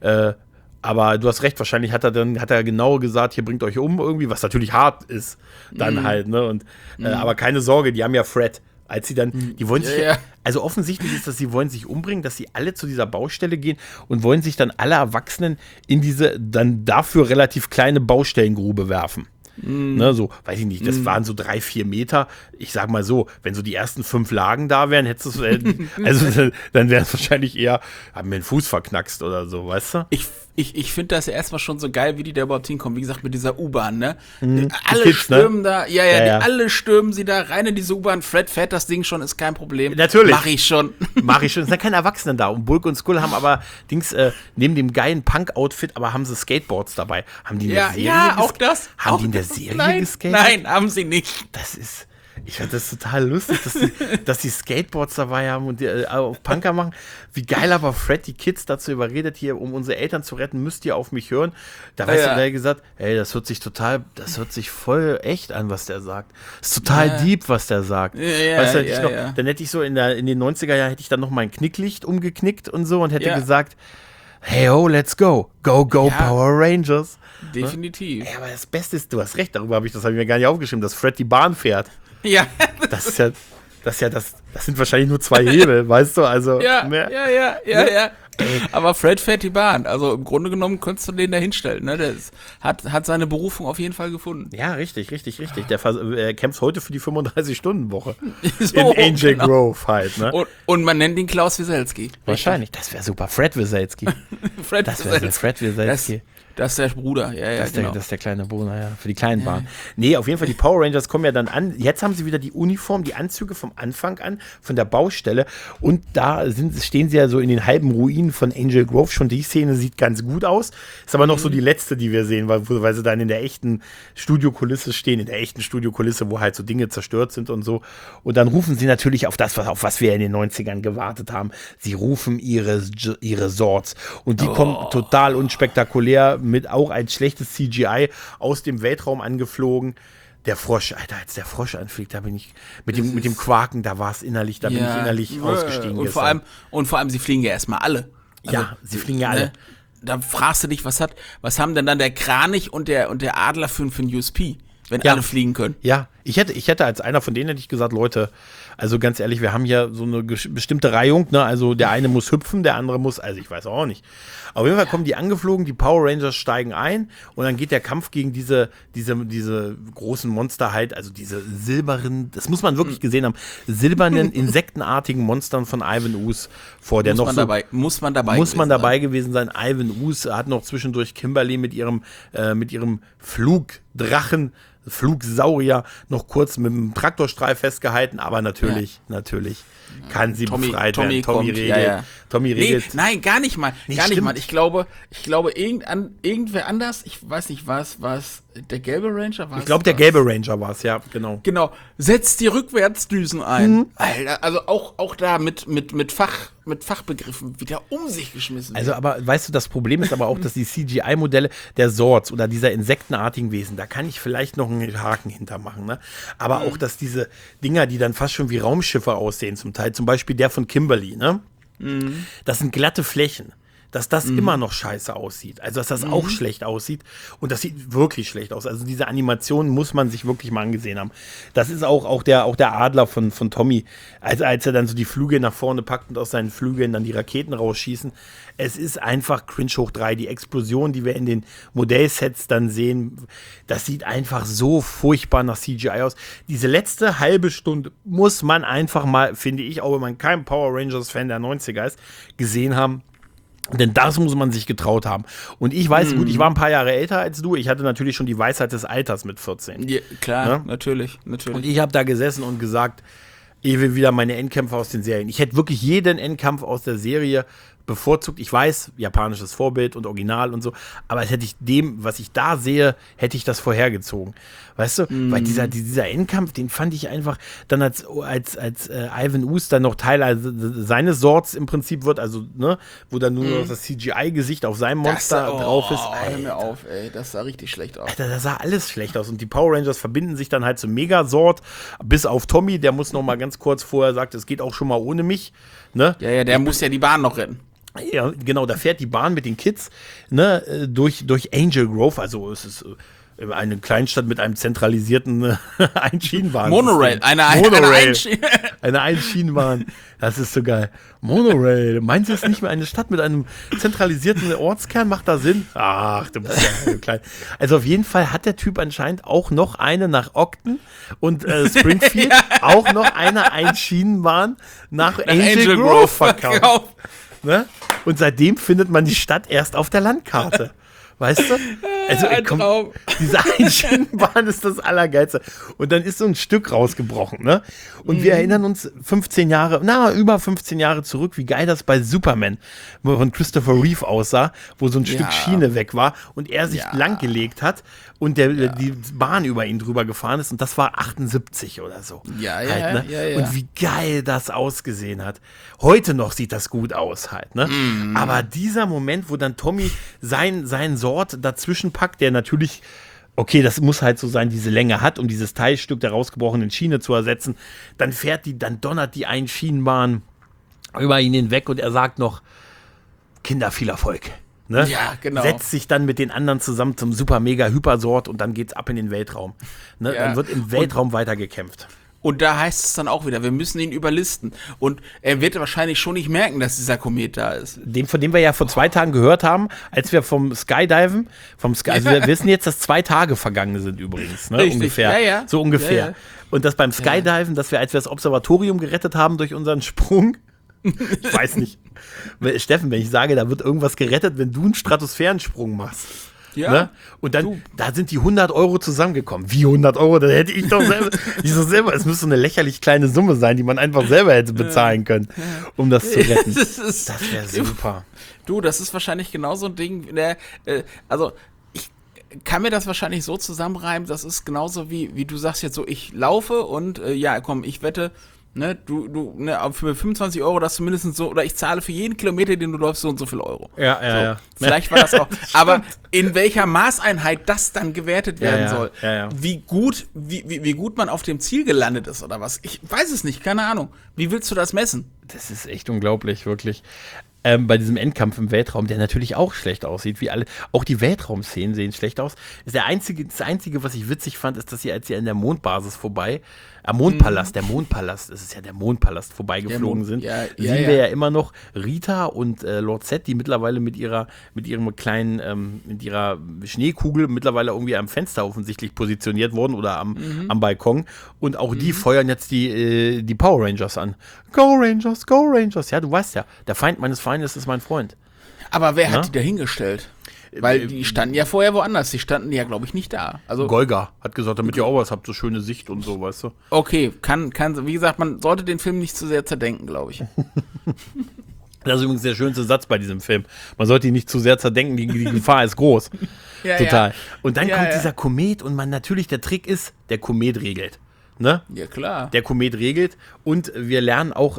Aber du hast recht, wahrscheinlich hat er genau gesagt, hier bringt euch um irgendwie, was natürlich hart ist, dann halt, ne? Und aber keine Sorge, die haben ja Fred. Als sie dann, die wollen sich, also offensichtlich ist das, sie wollen sich umbringen, dass sie alle zu dieser Baustelle gehen und wollen sich dann alle Erwachsenen in diese dann dafür relativ kleine Baustellengrube werfen. Ne, so, weiß ich nicht, das waren so 3-4 Meter. Ich sag mal so, wenn so die ersten 5 Lagen da wären, hättest du also dann wäre es wahrscheinlich eher, haben mir den Fuß verknackst oder so, weißt du? Ich finde das ja erstmal schon so geil, wie die da überhaupt hinkommen. Wie gesagt, mit dieser U-Bahn, ne? Alle Kids, stürmen da, alle stürmen sie da rein in diese U-Bahn. Fred fährt das Ding schon, ist kein Problem. Natürlich. Mach ich schon. Es sind keine Erwachsenen da. Und Bulk und Skull haben aber neben dem geilen Punk-Outfit, aber haben sie Skateboards dabei. Haben die in der Serie auch das. Haben die in der Serie geskatet? Nein, haben sie nicht. Ich fand das total lustig, dass die Skateboards dabei haben und die auf Punker machen. Wie geil aber Fred die Kids dazu überredet, hier, um unsere Eltern zu retten, müsst ihr auf mich hören. Da weißt du, der gesagt, ey, das hört sich voll echt an, was der sagt. Das ist total deep, was der sagt. Weißt du, dann hätte ich so in den 90er Jahren hätte ich dann noch mein Knicklicht umgeknickt und so und hätte gesagt, hey ho, let's go. Go, Power Rangers. Definitiv. Ja, aber das Beste ist, du hast recht, das habe ich mir gar nicht aufgeschrieben, dass Fred die Bahn fährt. Ja. Das sind wahrscheinlich nur 2 Hebel, weißt du, also. Ja. Aber Fred fährt die Bahn, also im Grunde genommen könntest du den da hinstellen, ne, der hat seine Berufung auf jeden Fall gefunden. Ja, richtig. Der kämpft heute für die 35-Stunden-Woche. So, in Angel Grove halt, ne. Und man nennt ihn Klaus Wieselski. Wahrscheinlich, das wäre super, Fred Wieselski. Fred Wieselski. Das ist der Bruder, Das ist der kleine Bruder, für die kleinen Bahnen. Nee, auf jeden Fall, die Power Rangers kommen ja dann an. Jetzt haben sie wieder die Uniform, die Anzüge vom Anfang an. von der Baustelle. Und da stehen sie ja so in den halben Ruinen von Angel Grove. Schon die Szene sieht ganz gut aus. Ist aber noch so die letzte, die wir sehen, weil sie dann in der echten Studiokulisse stehen, in der echten Studiokulisse, wo halt so Dinge zerstört sind und so. Und dann rufen sie natürlich auf das, auf was wir in den 90ern gewartet haben. Sie rufen ihre Swords. Und die kommen total unspektakulär mit auch als schlechtes CGI aus dem Weltraum angeflogen. Der Frosch, Alter, als der Frosch anfliegt, da bin ich mit dem Quaken, da war es innerlich, bin ich innerlich ausgestiegen. Und vor allem, sie fliegen ja erstmal alle. Also, ja, sie fliegen ja alle. Da fragst du dich, was haben denn dann der Kranich und der Adler für ein USP, wenn alle fliegen können? Ja, ich hätte als einer von denen hätte ich gesagt, Leute, also ganz ehrlich, wir haben hier so eine bestimmte Reihung, ne? Also der eine muss hüpfen, der andere muss, also ich weiß auch nicht. Auf jeden Fall kommen die angeflogen, die Power Rangers steigen ein und dann geht der Kampf gegen diese großen Monster halt, also diese silbernen, das muss man wirklich gesehen haben, silbernen, insektenartigen Monstern von Ivan Ooze vor. Muss man dabei gewesen sein. Ivan Ooze hat noch zwischendurch Kimberly mit ihrem Flugdrachen, Flugsaurier noch kurz mit dem Traktorstrahl festgehalten, aber natürlich kann sie befreit werden. Tommy regelt. Nein, gar nicht mal. Ich glaube, irgendwer anders, ich weiß nicht, war es der gelbe Ranger? Ich glaube, der gelbe Ranger war es, ja, genau. Genau, setzt die Rückwärtsdüsen ein. Alter, also auch da mit Fachbegriffen wieder um sich geschmissen. Also, aber weißt du, das Problem ist aber auch, dass die CGI-Modelle der Swords oder dieser insektenartigen Wesen, da kann ich vielleicht noch einen Haken hintermachen, ne? Aber auch, dass diese Dinger, die dann fast schon wie Raumschiffe aussehen zum Teil, zum Beispiel der von Kimberly, ne? Das sind glatte Flächen. Dass das immer noch scheiße aussieht. Also, dass das auch schlecht aussieht. Und das sieht wirklich schlecht aus. Also, diese Animation muss man sich wirklich mal angesehen haben. Das ist auch der Adler von Tommy. Also, als er dann so die Flügel nach vorne packt und aus seinen Flügeln dann die Raketen rausschießen. Es ist einfach cringe hoch 3. Die Explosion, die wir in den Modellsets dann sehen, das sieht einfach so furchtbar nach CGI aus. Diese letzte halbe Stunde muss man einfach mal, finde ich, auch wenn man kein Power Rangers-Fan der 90er ist, gesehen haben. Denn das muss man sich getraut haben. Und ich weiß, gut, ich war ein paar Jahre älter als du. Ich hatte natürlich schon die Weisheit des Alters mit 14. Ja, klar, ja? Natürlich. Und ich habe da gesessen und gesagt, ich will wieder meine Endkämpfe aus den Serien. Ich hätte wirklich jeden Endkampf aus der Serie bevorzugt. Ich weiß, japanisches Vorbild und Original und so, aber hätte ich dem, was ich da sehe, hätte ich das vorhergezogen. Weißt du? Weil dieser Endkampf, den fand ich einfach dann als Ivan Ooze dann noch Teil seines Sorts im Prinzip wird, also, ne, wo dann nur noch das CGI-Gesicht auf seinem Monster drauf ist. Hör mir auf, ey, das sah richtig schlecht aus. Alter, das sah alles schlecht aus und die Power Rangers verbinden sich dann halt zum Megasort, bis auf Tommy, der muss noch mal ganz kurz vorher sagt, es geht auch schon mal ohne mich, ne? Ja, der muss ja die Bahn noch retten. Ja, genau, da fährt die Bahn mit den Kids, ne, durch Angel Grove, also es ist eine Kleinstadt mit einem zentralisierten Einschienenbahn. Monorail, eine Einschienenbahn. Das ist so geil. Monorail. Meinst du es nicht mehr eine Stadt mit einem zentralisierten Ortskern? Macht da Sinn? Ach, du bist ja klein. Also auf jeden Fall hat der Typ anscheinend auch noch eine nach Ogden und Springfield auch noch eine Einschienenbahn nach Angel Grove verkauft. Ne? Und seitdem findet man die Stadt erst auf der Landkarte. Weißt du? Also diese Einschienenbahn ist das Allergeilste. Und dann ist so ein Stück rausgebrochen, ne? Und wir erinnern uns über 15 Jahre zurück, wie geil das bei Superman von Christopher Reeve aussah, wo so ein Stück Schiene weg war und er sich langgelegt hat und die Bahn über ihn drüber gefahren ist und das war 78 oder so. Ja. Und wie geil das ausgesehen hat. Heute noch sieht das gut aus halt, ne? Aber dieser Moment, wo dann Tommy sein Sort dazwischen packt, der natürlich, okay, das muss halt so sein, diese Länge hat, um dieses Teilstück der rausgebrochenen Schiene zu ersetzen, dann donnert die Einschienenbahn über ihn hinweg und er sagt noch, Kinder, viel Erfolg. Ne? Ja, genau. Setzt sich dann mit den anderen zusammen zum Super-Mega-Hypersort und dann geht's ab in den Weltraum. Ne? Dann wird im Weltraum weiter gekämpft. Und da heißt es dann auch wieder, wir müssen ihn überlisten. Und er wird wahrscheinlich schon nicht merken, dass dieser Komet da ist. Von dem wir ja vor 2 Tagen gehört haben, als wir vom Skydiven, also wir wissen jetzt, dass 2 Tage vergangen sind übrigens, ne? Richtig. Ungefähr. Ja. So ungefähr. Ja. Und das beim Skydiven, dass wir, als wir das Observatorium gerettet haben durch unseren Sprung, ich weiß nicht, Steffen, wenn ich sage, da wird irgendwas gerettet, wenn du einen Stratosphärensprung machst. Ja. Ne? Und dann, da sind die 100 Euro zusammengekommen. Wie 100 Euro? Das hätte ich doch selber. Es müsste eine lächerlich kleine Summe sein, die man einfach selber hätte bezahlen können, um das zu retten. Das wäre super. Du, das ist wahrscheinlich genau so ein Ding, also ich kann mir das wahrscheinlich so zusammenreimen, das ist genauso wie du sagst jetzt so, ich laufe und ich wette, ne, du für 25 Euro das zumindest so, oder ich zahle für jeden Kilometer, den du läufst, so und so viel Euro. Ja. Vielleicht war das auch. Aber in welcher Maßeinheit das dann gewertet werden soll, wie gut man auf dem Ziel gelandet ist oder was, ich weiß es nicht, keine Ahnung. Wie willst du das messen? Das ist echt unglaublich, wirklich. Bei diesem Endkampf im Weltraum, der natürlich auch schlecht aussieht, wie alle, auch die Weltraumszenen sehen schlecht aus. Das Einzige, was ich witzig fand, ist, dass sie, als sie an der Mondbasis der Mondpalast, es ist ja der Mondpalast, vorbeigeflogen sind, sehen wir ja immer noch Rita und Lord Zed, die mittlerweile mit ihrer Schneekugel mittlerweile irgendwie am Fenster offensichtlich positioniert wurden oder am Balkon, und auch die feuern jetzt die Power Rangers an. Go Rangers, go Rangers. Ja, du weißt ja, der Feind meines Feindes ist mein Freund. Aber wer hat die da hingestellt? Weil die standen ja vorher woanders. Die standen ja, glaube ich, nicht da. Also Golga hat gesagt, damit ihr auch was habt, so schöne Sicht und so, weißt du. Okay, kann, wie gesagt, man sollte den Film nicht zu sehr zerdenken, glaube ich. Das ist übrigens der schönste Satz bei diesem Film. Man sollte ihn nicht zu sehr zerdenken, die Gefahr ist groß. Total. Ja. Und dann kommt dieser Komet und der Trick ist, der Komet regelt. Ne? Ja, klar. Der Komet regelt, und wir lernen auch,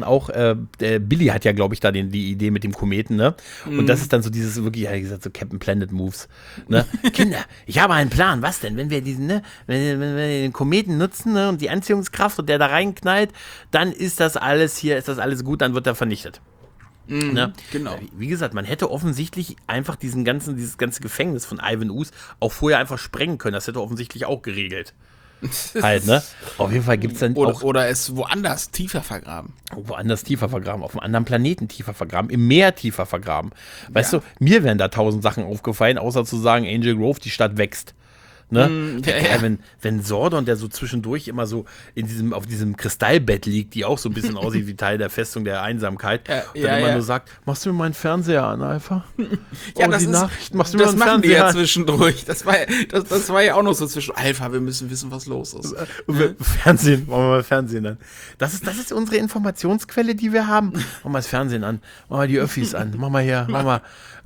Billy hat ja, glaube ich, da die Idee mit dem Kometen, ne? Und das ist dann so dieses wirklich, wie gesagt, so Captain Planet Moves. Ne? Kinder, ich habe einen Plan. Was denn? Wenn wir wenn wir den Kometen nutzen, ne, und die Anziehungskraft und der da reinknallt, dann ist das alles gut, dann wird er vernichtet. Ne? Genau. Wie gesagt, man hätte offensichtlich einfach dieses ganze Gefängnis von Ivan Ooze auch vorher einfach sprengen können. Das hätte offensichtlich auch geregelt. Halt, ne? Auf jeden Fall gibt es dann Oder es woanders tiefer vergraben. Auf einem anderen Planeten tiefer vergraben, im Meer tiefer vergraben. Weißt du, mir wären da 1000 Sachen aufgefallen, außer zu sagen, Angel Grove, die Stadt wächst. Ne? Wenn Zordon, der so zwischendurch immer so auf diesem Kristallbett liegt, die auch so ein bisschen aussieht wie Teil der Festung der Einsamkeit, nur sagt, machst du mir meinen Fernseher an, Alpha? Das machen die ja zwischendurch. Das war ja auch noch so zwischen, Alpha, wir müssen wissen, was los ist. Fernsehen, machen wir mal Fernsehen an. Das ist unsere Informationsquelle, die wir haben. Machen wir das Fernsehen an, machen wir die Öffis an, machen wir hier, machen wir.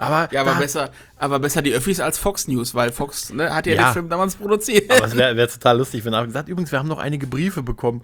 Aber besser die Öffis als Fox News, weil Fox hat den Film damals produziert. Aber es wäre total lustig, wenn er gesagt, übrigens, wir haben noch einige Briefe bekommen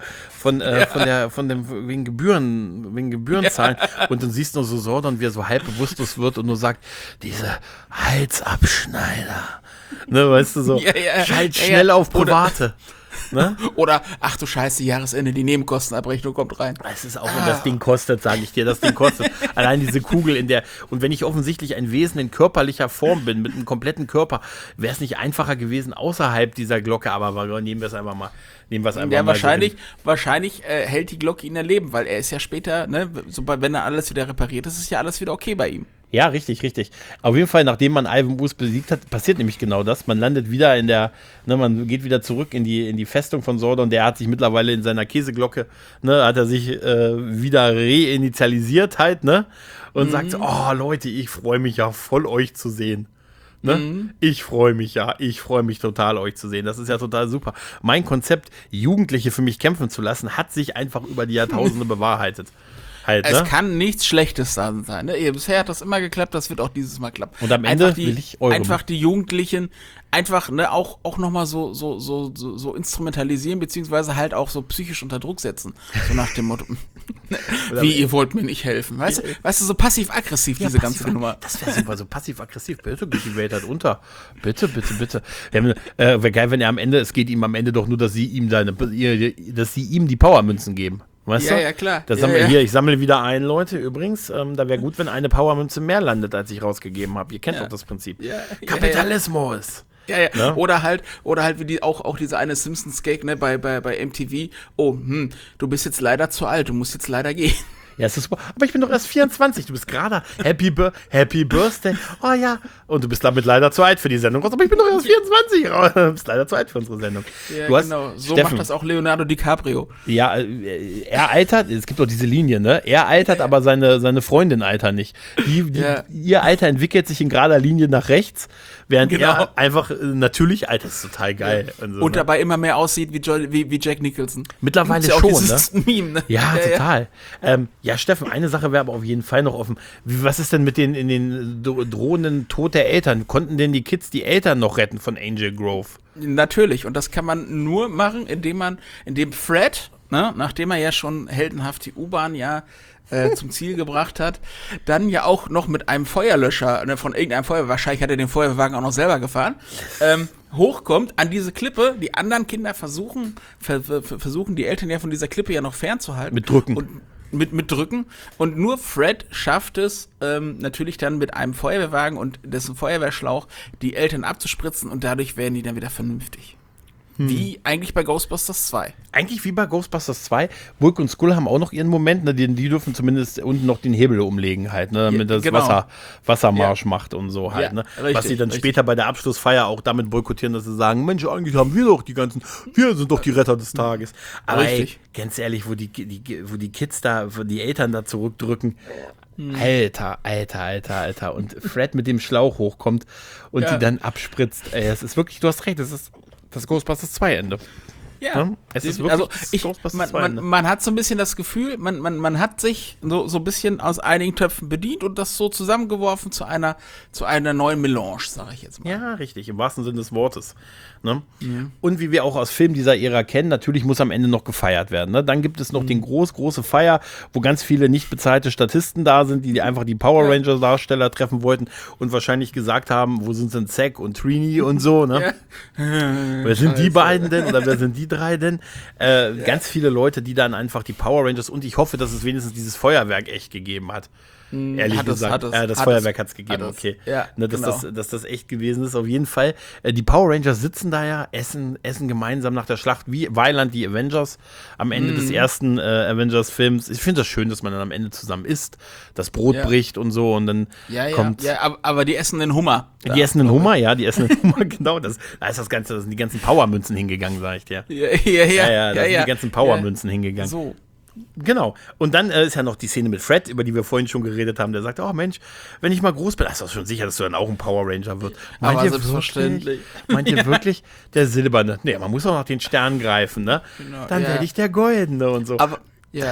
wegen Gebührenzahlen. Und dann siehst du nur so Zordon, wie er so halb bewusstlos wird und nur sagt, diese Halsabschneider. Ne, weißt du so, schalt schnell auf Private. Ne? Oder, ach du Scheiße, Jahresende, die Nebenkostenabrechnung kommt rein. Es ist auch, wenn das Ding kostet, sage ich dir, das Ding kostet. Allein diese Kugel und wenn ich offensichtlich ein Wesen in körperlicher Form bin, mit einem kompletten Körper, wäre es nicht einfacher gewesen, außerhalb dieser Glocke, aber nehmen wir es einfach mal. Wahrscheinlich hält die Glocke ihn erleben, weil er ist ja später, ne, sobald, wenn er alles wieder repariert ist, ist ja alles wieder okay bei ihm. Ja, richtig. Auf jeden Fall, nachdem man Ivan Ooze besiegt hat, passiert nämlich genau das. Man landet wieder man geht wieder zurück in die Festung von Zordon. Der hat sich mittlerweile in seiner Käseglocke, hat er sich wieder reinitialisiert halt, ne? Und sagt so, oh Leute, ich freue mich ja voll, euch zu sehen. Ne? Ich freue mich total, euch zu sehen. Das ist ja total super. Mein Konzept, Jugendliche für mich kämpfen zu lassen, hat sich einfach über die Jahrtausende bewahrheitet. Halt, es kann nichts Schlechtes sein. Ne? Bisher hat das immer geklappt, das wird auch dieses Mal klappen. Und am Ende will ich eure einfach die Jugendlichen auch nochmal so instrumentalisieren, beziehungsweise halt auch so psychisch unter Druck setzen. So nach dem Motto, wie, ihr wollt mir nicht helfen. Weißt du, so passiv-aggressiv, diese ganze Nummer. Das wäre super, so passiv-aggressiv. Bitte geht die Welt halt unter. Bitte. Wäre geil, wenn es geht ihm am Ende doch nur, dass sie ihm die Powermünzen geben. Weißt du? Ja, klar. Ich sammle wieder ein, Leute. Übrigens, da wäre gut, wenn eine Powermünze mehr landet, als ich rausgegeben habe. Ihr kennt doch das Prinzip. Kapitalismus. Ja. Ne? Oder halt wie auch diese eine Simpsons-Gag, ne, bei MTV. Oh, du bist jetzt leider zu alt, du musst jetzt leider gehen. Ja, ist super. Aber ich bin doch erst 24. Du bist gerade Happy Birthday. Oh ja. Und du bist damit leider zu alt für die Sendung. Aber ich bin doch erst 24. Du bist leider zu alt für unsere Sendung. Ja, genau. So Steffen. Macht das auch Leonardo DiCaprio. Ja, er altert. Es gibt doch diese Linie, ne? Er altert, aber seine Freundin altert nicht. Ihr Alter entwickelt sich in gerader Linie nach rechts, während Genau. er einfach natürlich alt ist. Total geil. So, Und dabei immer mehr aussieht wie Jack Nicholson. Mittlerweile Gibt's ja auch schon, dieses Meme, ne? Ja, total. Ja, Steffen, eine Sache wäre aber auf jeden Fall noch offen. Was ist denn mit den in den drohenden Tod der Eltern? Konnten denn die Kids die Eltern noch retten von Angel Grove? Natürlich. Und das kann man nur machen, indem Fred, ne, nachdem er ja schon heldenhaft die U-Bahn zum Ziel gebracht hat, dann ja auch noch mit einem Feuerlöscher, ne, von irgendeinem Feuerwehr, wahrscheinlich hat er den Feuerwehrwagen auch noch selber gefahren, hochkommt an diese Klippe. Die anderen Kinder versuchen die Eltern ja von dieser Klippe ja noch fernzuhalten. Mit Drücken. Und mit Drücken. Und nur Fred schafft es, natürlich dann mit einem Feuerwehrwagen und dessen Feuerwehrschlauch die Eltern abzuspritzen und dadurch werden die dann wieder vernünftig. Wie eigentlich bei Ghostbusters 2. Eigentlich wie bei Ghostbusters 2. Bulk und Skull haben auch noch ihren Moment, ne? Die dürfen zumindest unten noch den Hebel umlegen halt, ne? Damit das genau. Wassermarsch macht und so halt, Ja, ne? richtig, Was sie dann richtig. später bei der Abschlussfeier auch damit boykottieren, dass sie sagen, Mensch, eigentlich haben wir doch wir sind doch die Retter des Tages. Aber Richtig. ey, ganz ehrlich, wo die Kids da, wo die Eltern da zurückdrücken, Alter. Und Fred mit dem Schlauch hochkommt und die dann abspritzt. Ey, es ist wirklich, du hast recht, es ist das Ghostbusters 2 Ende. Ja, es ist wirklich also das Ghostbusters 2 Ende. man hat so ein bisschen das Gefühl, man hat sich so ein bisschen aus einigen Töpfen bedient und das so zusammengeworfen zu einer neuen Melange, sage ich jetzt mal. Ja, richtig, im wahrsten Sinne des Wortes. Ne? Und wie wir auch aus Filmen dieser Ära kennen, natürlich muss am Ende noch gefeiert werden. Ne? Dann gibt es noch den große Feier, wo ganz viele nicht bezahlte Statisten da sind, die einfach die Power Ranger Darsteller treffen wollten und wahrscheinlich gesagt haben, wo sind denn Zack und Trini und so. Ne? Wer sind die beiden denn oder wer sind die drei denn? Ganz viele Leute, die dann einfach die Power Rangers und ich hoffe, dass es wenigstens dieses Feuerwerk echt gegeben hat. Ehrlich gesagt, das Feuerwerk hat es gegeben, okay. Ja, ne, dass, genau. dass das echt gewesen ist, auf jeden Fall. Die Power Rangers sitzen da ja, essen gemeinsam nach der Schlacht, wie Weiland die Avengers am Ende des ersten Avengers-Films. Ich finde das schön, dass man dann am Ende zusammen isst, das Brot bricht und so und dann kommt... Ja, aber die essen den Hummer. Die essen einen Hummer, die essen einen Hummer, genau. Da sind die ganzen Powermünzen hingegangen, sag ich dir. Da sind die ganzen Powermünzen hingegangen. So. Genau. Und dann ist ja noch die Szene mit Fred, über die wir vorhin schon geredet haben. Der sagt, oh Mensch, wenn ich mal groß bin, ist doch schon sicher, dass du dann auch ein Power Ranger wirst. Aber selbstverständlich. Meint ihr wirklich der Silberne? Nee, man muss auch nach den Sternen greifen, ne? Genau, dann werde ich der Goldene und so. Aber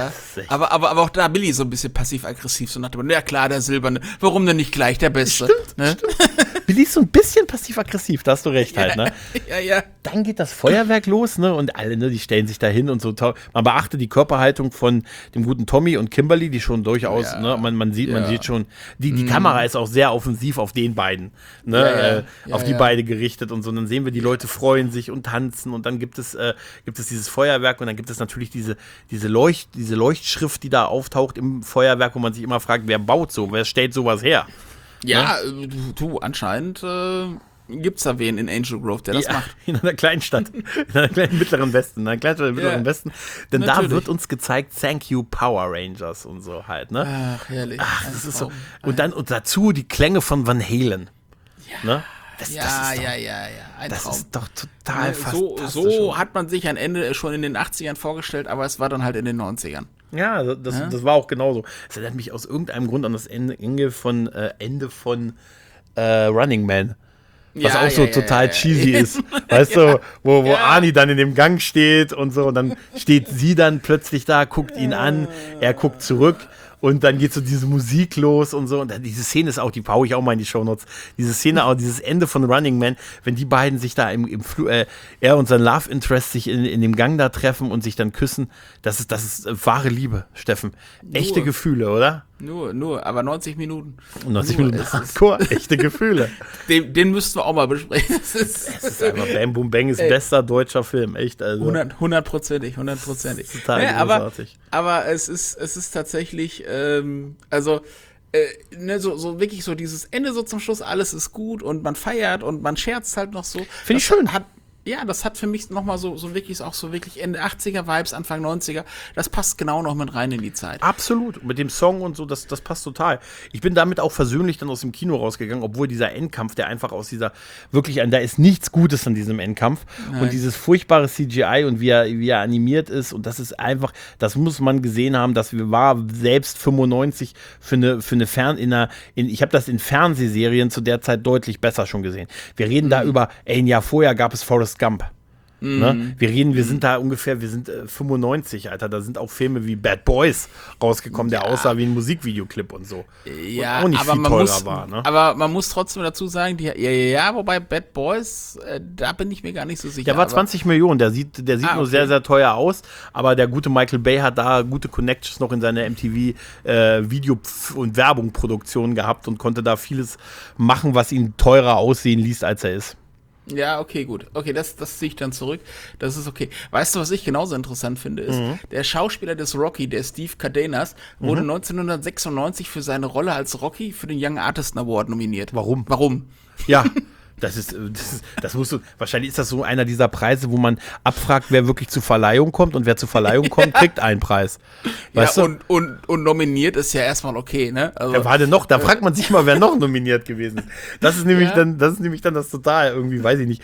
aber auch da Billy so ein bisschen passiv-aggressiv, so nach dem, ja klar, der Silberne, warum denn nicht gleich der Beste? Stimmt. Billy ist so ein bisschen passiv-aggressiv, da hast du recht halt, ne? Ja. Dann geht das Feuerwerk los, ne? Und alle, ne, die stellen sich da hin und so. Man beachte die Körperhaltung von dem guten Tommy und Kimberly, die schon durchaus, ne, man sieht schon, die Kamera ist auch sehr offensiv auf den beiden, ne? Auf die beide gerichtet und so. Und dann sehen wir, die Leute freuen sich und tanzen und dann gibt es dieses Feuerwerk und dann gibt es natürlich diese Leuchtschrift, die da auftaucht im Feuerwerk, wo man sich immer fragt, wer baut so, wer stellt sowas her? Ja, du, anscheinend gibt's da wen in Angel Grove, der das macht. In einer kleinen Stadt, in einer kleinen mittleren Westen, Westen. Denn natürlich. da wird uns gezeigt, thank you Power Rangers und so halt, ne? Ach, herrlich. Das ist so. Und dazu die Klänge von Van Halen. Ja. Ne? Ein Das Traum. ist doch total fantastisch. So hat man sich ein Ende schon in den 80ern vorgestellt, aber es war dann halt in den 90ern. Ja, das war auch genauso. Es erinnert mich aus irgendeinem Grund an das Ende von Running Man. Was auch so total cheesy ist. Weißt du, wo Arnie dann in dem Gang steht und so. Und dann steht sie dann plötzlich da, guckt ihn an, er guckt zurück. Und dann geht so diese Musik los und so. Und dann, diese Szene ist auch, die baue ich auch mal in die Shownotes. Diese Szene auch, dieses Ende von Running Man, wenn die beiden sich da er und sein Love Interest sich in dem Gang da treffen und sich dann küssen, das ist wahre Liebe, Steffen. Echte Gefühle, oder? Nur, aber 90 Minuten. 90 Minuten Hardcore, echte Gefühle. Den müssten wir auch mal besprechen. Es ist einfach Bam Boom Bang ist bester deutscher Film, echt. Also. 100%ig. Total großartig. Aber es ist tatsächlich, so dieses Ende so zum Schluss, alles ist gut und man feiert und man scherzt halt noch so. Finde ich schön. Ja, das hat für mich nochmal so wirklich auch so wirklich Ende 80er Vibes, Anfang 90er. Das passt genau noch mit rein in die Zeit. Absolut. Mit dem Song und so, das passt total. Ich bin damit auch versöhnlich dann aus dem Kino rausgegangen, obwohl dieser Endkampf, der einfach aus dieser, wirklich, da ist nichts Gutes an diesem Endkampf. Nein. Und dieses furchtbare CGI und wie er animiert ist, und das ist einfach, das muss man gesehen haben, das war selbst 95 für eine ich habe das in Fernsehserien zu der Zeit deutlich besser schon gesehen. Wir reden da über, ein Jahr vorher gab es Forrest Gump. Ne? Wir sind da ungefähr, 95, Alter. Da sind auch Filme wie Bad Boys rausgekommen, der aussah wie ein Musikvideoclip und so. Ja, und auch nicht aber viel teurer war. Ne? Aber man muss trotzdem dazu sagen, wobei Bad Boys, da bin ich mir gar nicht so sicher. Der war 20 Millionen, der sieht nur sehr, sehr teuer aus, aber der gute Michael Bay hat da gute Connections noch in seiner MTV Video- und Werbung-Produktion gehabt und konnte da vieles machen, was ihn teurer aussehen ließ, als er ist. Ja, okay, gut. Okay, das ziehe ich dann zurück. Das ist okay. Weißt du, was ich genauso interessant finde, ist, der Schauspieler des Rocky, der Steve Cardenas, wurde 1996 für seine Rolle als Rocky für den Young Artist Award nominiert. Warum? Ja, wahrscheinlich ist das so einer dieser Preise, wo man abfragt, wer wirklich zur Verleihung kommt, und wer zur Verleihung kommt, kriegt einen Preis. Weißt du? Und nominiert ist ja erstmal okay, ne? Also, ja, warte noch, da fragt man sich mal, wer noch nominiert gewesen ist. Das ist nämlich dann das total irgendwie, weiß ich nicht,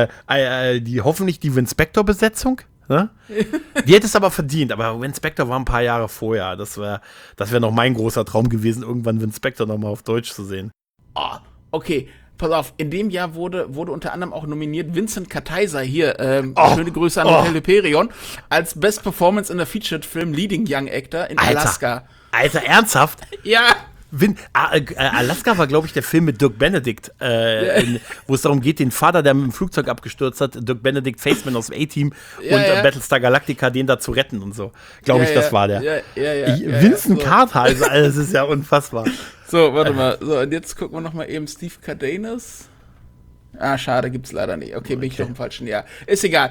hoffentlich die Vince Spector-Besetzung. Ne? Die hätte es aber verdient, aber Vince Spector war ein paar Jahre vorher. Das wär noch mein großer Traum gewesen, irgendwann Vince Spector nochmal auf Deutsch zu sehen. Okay. Pass auf, in dem Jahr wurde unter anderem auch nominiert Vincent Kartheiser hier, schöne Grüße an Hotel Hyperion, als Best Performance in a Featured Film Leading Young Actor in Alaska. Alter, ernsthaft? Ja. Alaska war, glaube ich, der Film mit Dirk Benedict, wo es darum geht, den Vater, der mit dem Flugzeug abgestürzt hat, Dirk Benedict, Faceman aus dem A-Team und Battlestar Galactica, den da zu retten und so. Glaube ich, das war der. Vincent Kartheiser, also, das ist ja unfassbar. So, warte mal. So, und jetzt gucken wir nochmal eben Steve Cardenas. Schade, gibt's leider nicht. Okay, bin ich doch im falschen Jahr. Ist egal.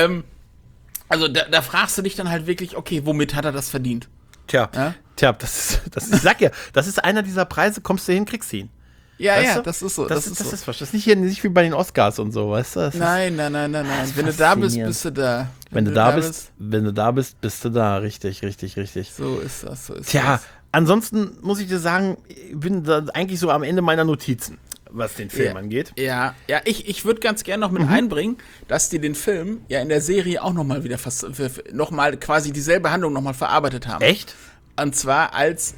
Also, da fragst du dich dann halt wirklich, okay, womit hat er das verdient? Tja, ich sag ja, das ist einer dieser Preise, kommst du hin, kriegst du ihn. Ja, das ist so. Das ist nicht wie bei den Oscars und so, weißt du? Nein. Wenn du da bist, bist du da. Wenn du da bist, bist du da. Richtig. So ist das. Tja, ansonsten muss ich dir sagen, ich bin da eigentlich so am Ende meiner Notizen, was den Film angeht. Ja, ich würde ganz gerne noch mit einbringen, dass die den Film ja in der Serie auch nochmal wieder nochmal quasi dieselbe Handlung nochmal verarbeitet haben. Echt? Und zwar als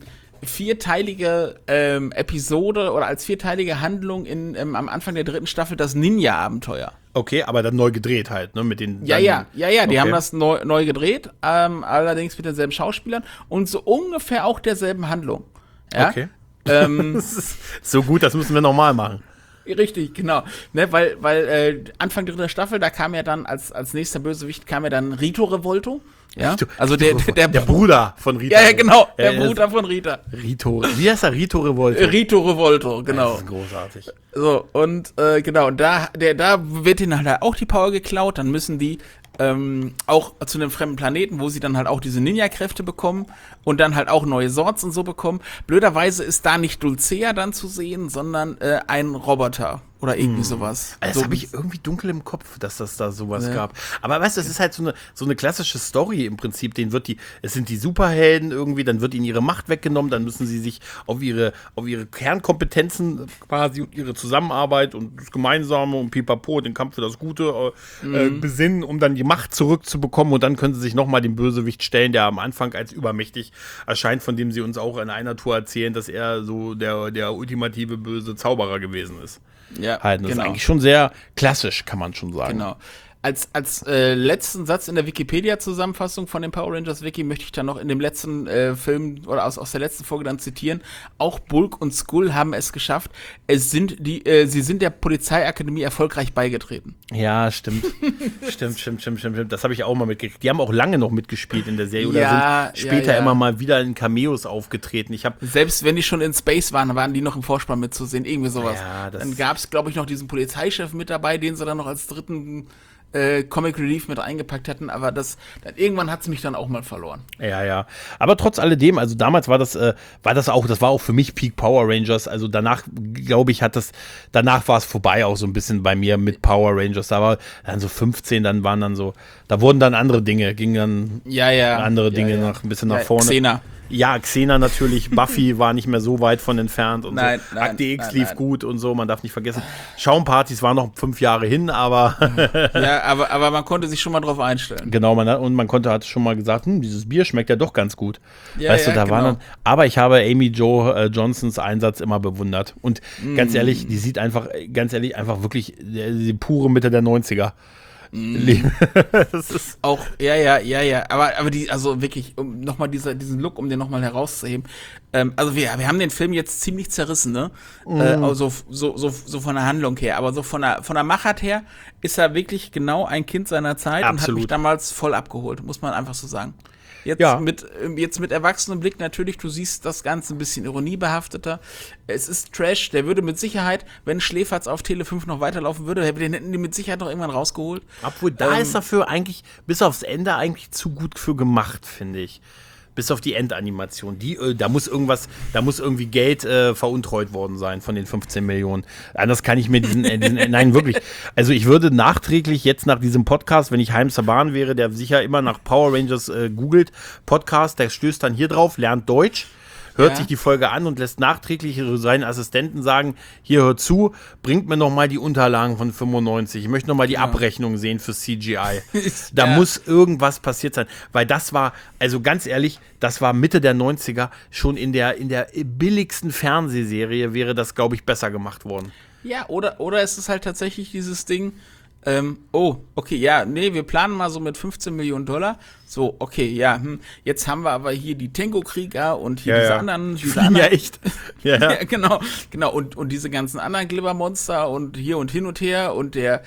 vierteilige Episode oder als vierteilige Handlung am Anfang der 3. Staffel, das Ninja-Abenteuer. Okay, aber dann neu gedreht halt, ne? Mit den. Die haben das neu gedreht, allerdings mit denselben Schauspielern und so ungefähr auch derselben Handlung. Ja? Okay. Das ist so gut, das müssen wir nochmal machen. Richtig, genau. Ne, weil Anfang der 3. Staffel, da kam ja dann als nächster Bösewicht Rito Revolto. Ja? Also der Bruder von Rita. Ja, genau, der Bruder von Rita. Wie heißt er? Rito Revolto. Rito Revolto, genau. Das ist großartig. So, und genau, und da wird ihnen halt auch die Power geklaut, dann müssen die auch zu einem fremden Planeten, wo sie dann halt auch diese Ninja-Kräfte bekommen und dann halt auch neue Swords und so bekommen. Blöderweise ist da nicht Dulcea dann zu sehen, sondern ein Roboter oder irgendwie sowas. Das habe ich irgendwie dunkel im Kopf, dass das da sowas gab. Aber weißt du, das ist halt so eine klassische Story im Prinzip. Es sind die Superhelden irgendwie, dann wird ihnen ihre Macht weggenommen, dann müssen sie sich auf ihre Kernkompetenzen quasi und ihre Zusammenarbeit und das Gemeinsame und Pipapo, den Kampf für das Gute besinnen, um dann die Macht zurückzubekommen, und dann können sie sich nochmal dem Bösewicht stellen, der am Anfang als übermächtig erscheint, von dem sie uns auch in einer Tour erzählen, dass er so der ultimative böse Zauberer gewesen ist. Ja, das ist eigentlich schon sehr klassisch, kann man schon sagen. Genau. Als letzten Satz in der Wikipedia-Zusammenfassung von dem Power Rangers Wiki möchte ich dann noch in dem letzten Film oder aus der letzten Folge dann zitieren. Auch Bulk und Skull haben es geschafft. Sie sind der Polizeiakademie erfolgreich beigetreten. Ja, stimmt. stimmt. Das habe ich auch mal mitgekriegt. Die haben auch lange noch mitgespielt in der Serie oder sind später immer mal wieder in Cameos aufgetreten. Selbst wenn die schon in Space waren die noch im Vorspann mitzusehen. Irgendwie sowas. Ja, dann gab es, glaube ich, noch diesen Polizeichef mit dabei, den sie dann noch als dritten Comic Relief mit eingepackt hätten, aber irgendwann hat es mich dann auch mal verloren. Ja. Aber trotz alledem, also damals war das auch für mich Peak Power Rangers. Also danach, glaube ich, danach war es vorbei auch so ein bisschen bei mir mit Power Rangers. Da war dann so 15, da wurden dann andere Dinge, gingen dann andere Dinge noch ein bisschen nach vorne. Xena. Ja, Xena natürlich, Buffy war nicht mehr so weit von entfernt und nein, so. Akte X lief gut und so, man darf nicht vergessen. Schaumpartys waren noch 5 Jahre hin, aber ja, aber man konnte sich schon mal drauf einstellen. Genau, hatte schon mal gesagt, dieses Bier schmeckt ja doch ganz gut. Ja, weißt du, da genau. waren dann, aber ich habe Amy Jo Johnsons Einsatz immer bewundert. Und ganz ehrlich, die sieht einfach wirklich die pure Mitte der 90er. Das ist auch, ja. Aber die, also wirklich, um nochmal diesen Look, um den nochmal herauszuheben. Also wir haben den Film jetzt ziemlich zerrissen, ne? Also so von der Handlung her. Aber so von der Machart her ist er wirklich genau ein Kind seiner Zeit. Absolut. Und hat mich damals voll abgeholt, muss man einfach so sagen. Jetzt mit erwachsenem Blick natürlich, du siehst das Ganze ein bisschen ironiebehafteter. Es ist Trash, der würde mit Sicherheit, wenn Schläferz auf Tele 5 noch weiterlaufen würde, den hätten die mit Sicherheit noch irgendwann rausgeholt. Obwohl, da ist dafür eigentlich, bis aufs Ende, eigentlich zu gut für gemacht, finde ich. Bis auf die Endanimation. Da muss irgendwie Geld veruntreut worden sein von den 15 Millionen. Anders kann ich mir nein, wirklich. Also ich würde nachträglich jetzt nach diesem Podcast, wenn ich Haim Saban wäre, der sicher immer nach Power Rangers googelt, Podcast, der stößt dann hier drauf, lernt Deutsch, hört sich die Folge an und lässt nachträglich seinen Assistenten sagen, hier hört zu, bringt mir nochmal die Unterlagen von 95. Ich möchte nochmal die Abrechnung sehen für CGI. Da muss irgendwas passiert sein. Weil das war, also ganz ehrlich, das war Mitte der 90er, schon in der billigsten Fernsehserie wäre das, glaube ich, besser gemacht worden. Ja, oder ist es halt tatsächlich dieses Ding, wir planen mal so mit 15 Millionen $. So, okay, jetzt haben wir aber hier die Tango-Krieger und hier diese anderen. Ja, echt. Ja, genau. Und diese ganzen anderen Glibbermonster und hier und hin und her und der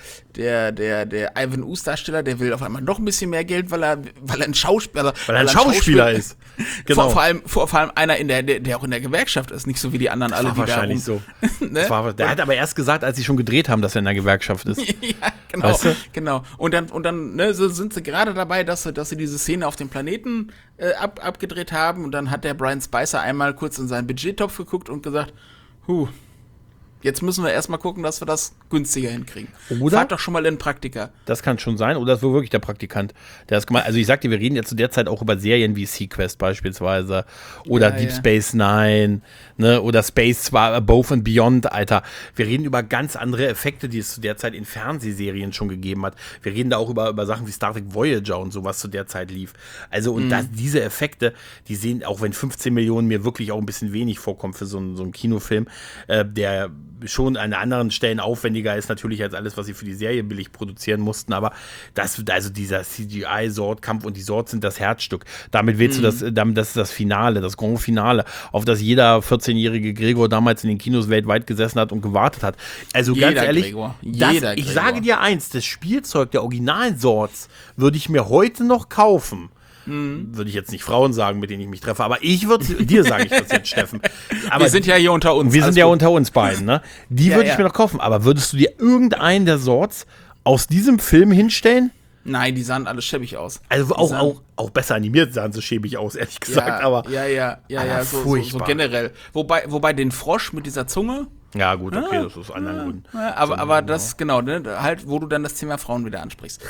Ivan Ooze-Darsteller, der will auf einmal noch ein bisschen mehr Geld, weil er ein Schauspieler ist. Genau. Vor allem einer, der auch in der Gewerkschaft ist, nicht so wie die anderen alle, die wahrscheinlich da so. Ne? Der hat aber erst gesagt, als sie schon gedreht haben, dass er in der Gewerkschaft ist. Ja, genau. Weißt du? Genau. Und dann so sind sie gerade dabei, dass sie diese Szene auf dem Planeten abgedreht haben. Und dann hat der Brian Spicer einmal kurz in seinen Budgettopf geguckt und gesagt, jetzt müssen wir erstmal gucken, dass wir das günstiger hinkriegen. Oder? Fahrt doch schon mal in den Praktiker. Das kann schon sein. Oder es war wirklich der Praktikant, der das gemacht hat. Also ich sagte, wir reden jetzt zu der Zeit auch über Serien wie Sequest beispielsweise oder Deep Space Nine, ne? Oder Space Above and Beyond, Alter. Wir reden über ganz andere Effekte, die es zu der Zeit in Fernsehserien schon gegeben hat. Wir reden da auch über Sachen wie Star Trek Voyager und sowas zu der Zeit lief. Also und diese Effekte, die sehen, auch wenn 15 Millionen mir wirklich auch ein bisschen wenig vorkommt für so einen Kinofilm, der schon an anderen Stellen aufwendiger ist natürlich als alles, was sie für die Serie billig produzieren mussten, aber dieser CGI-Sort-Kampf und die Sort sind das Herzstück. Damit willst du das ist das Finale, das Grand Finale, auf das jeder 14-jährige Gregor damals in den Kinos weltweit gesessen hat und gewartet hat. Also ganz ehrlich, ich sage dir eins, das Spielzeug der originalen Sorts würde ich mir heute noch kaufen. Würde ich jetzt nicht Frauen sagen, mit denen ich mich treffe, aber ich würde dir sage ich das jetzt, Steffen. Aber wir sind ja hier unter uns. Wir sind ja unter uns beiden, ne? Die würde ich mir noch kaufen. Aber würdest du dir irgendeinen der Sorts aus diesem Film hinstellen? Nein, die sahen alle schäbig aus. Also auch besser animiert sahen sie schäbig aus, ehrlich gesagt. So generell. Wobei den Frosch mit dieser Zunge. Ja, gut, okay, das ist aus anderen Gründen. Aber das, genau, ne, halt, wo du dann das Thema Frauen wieder ansprichst.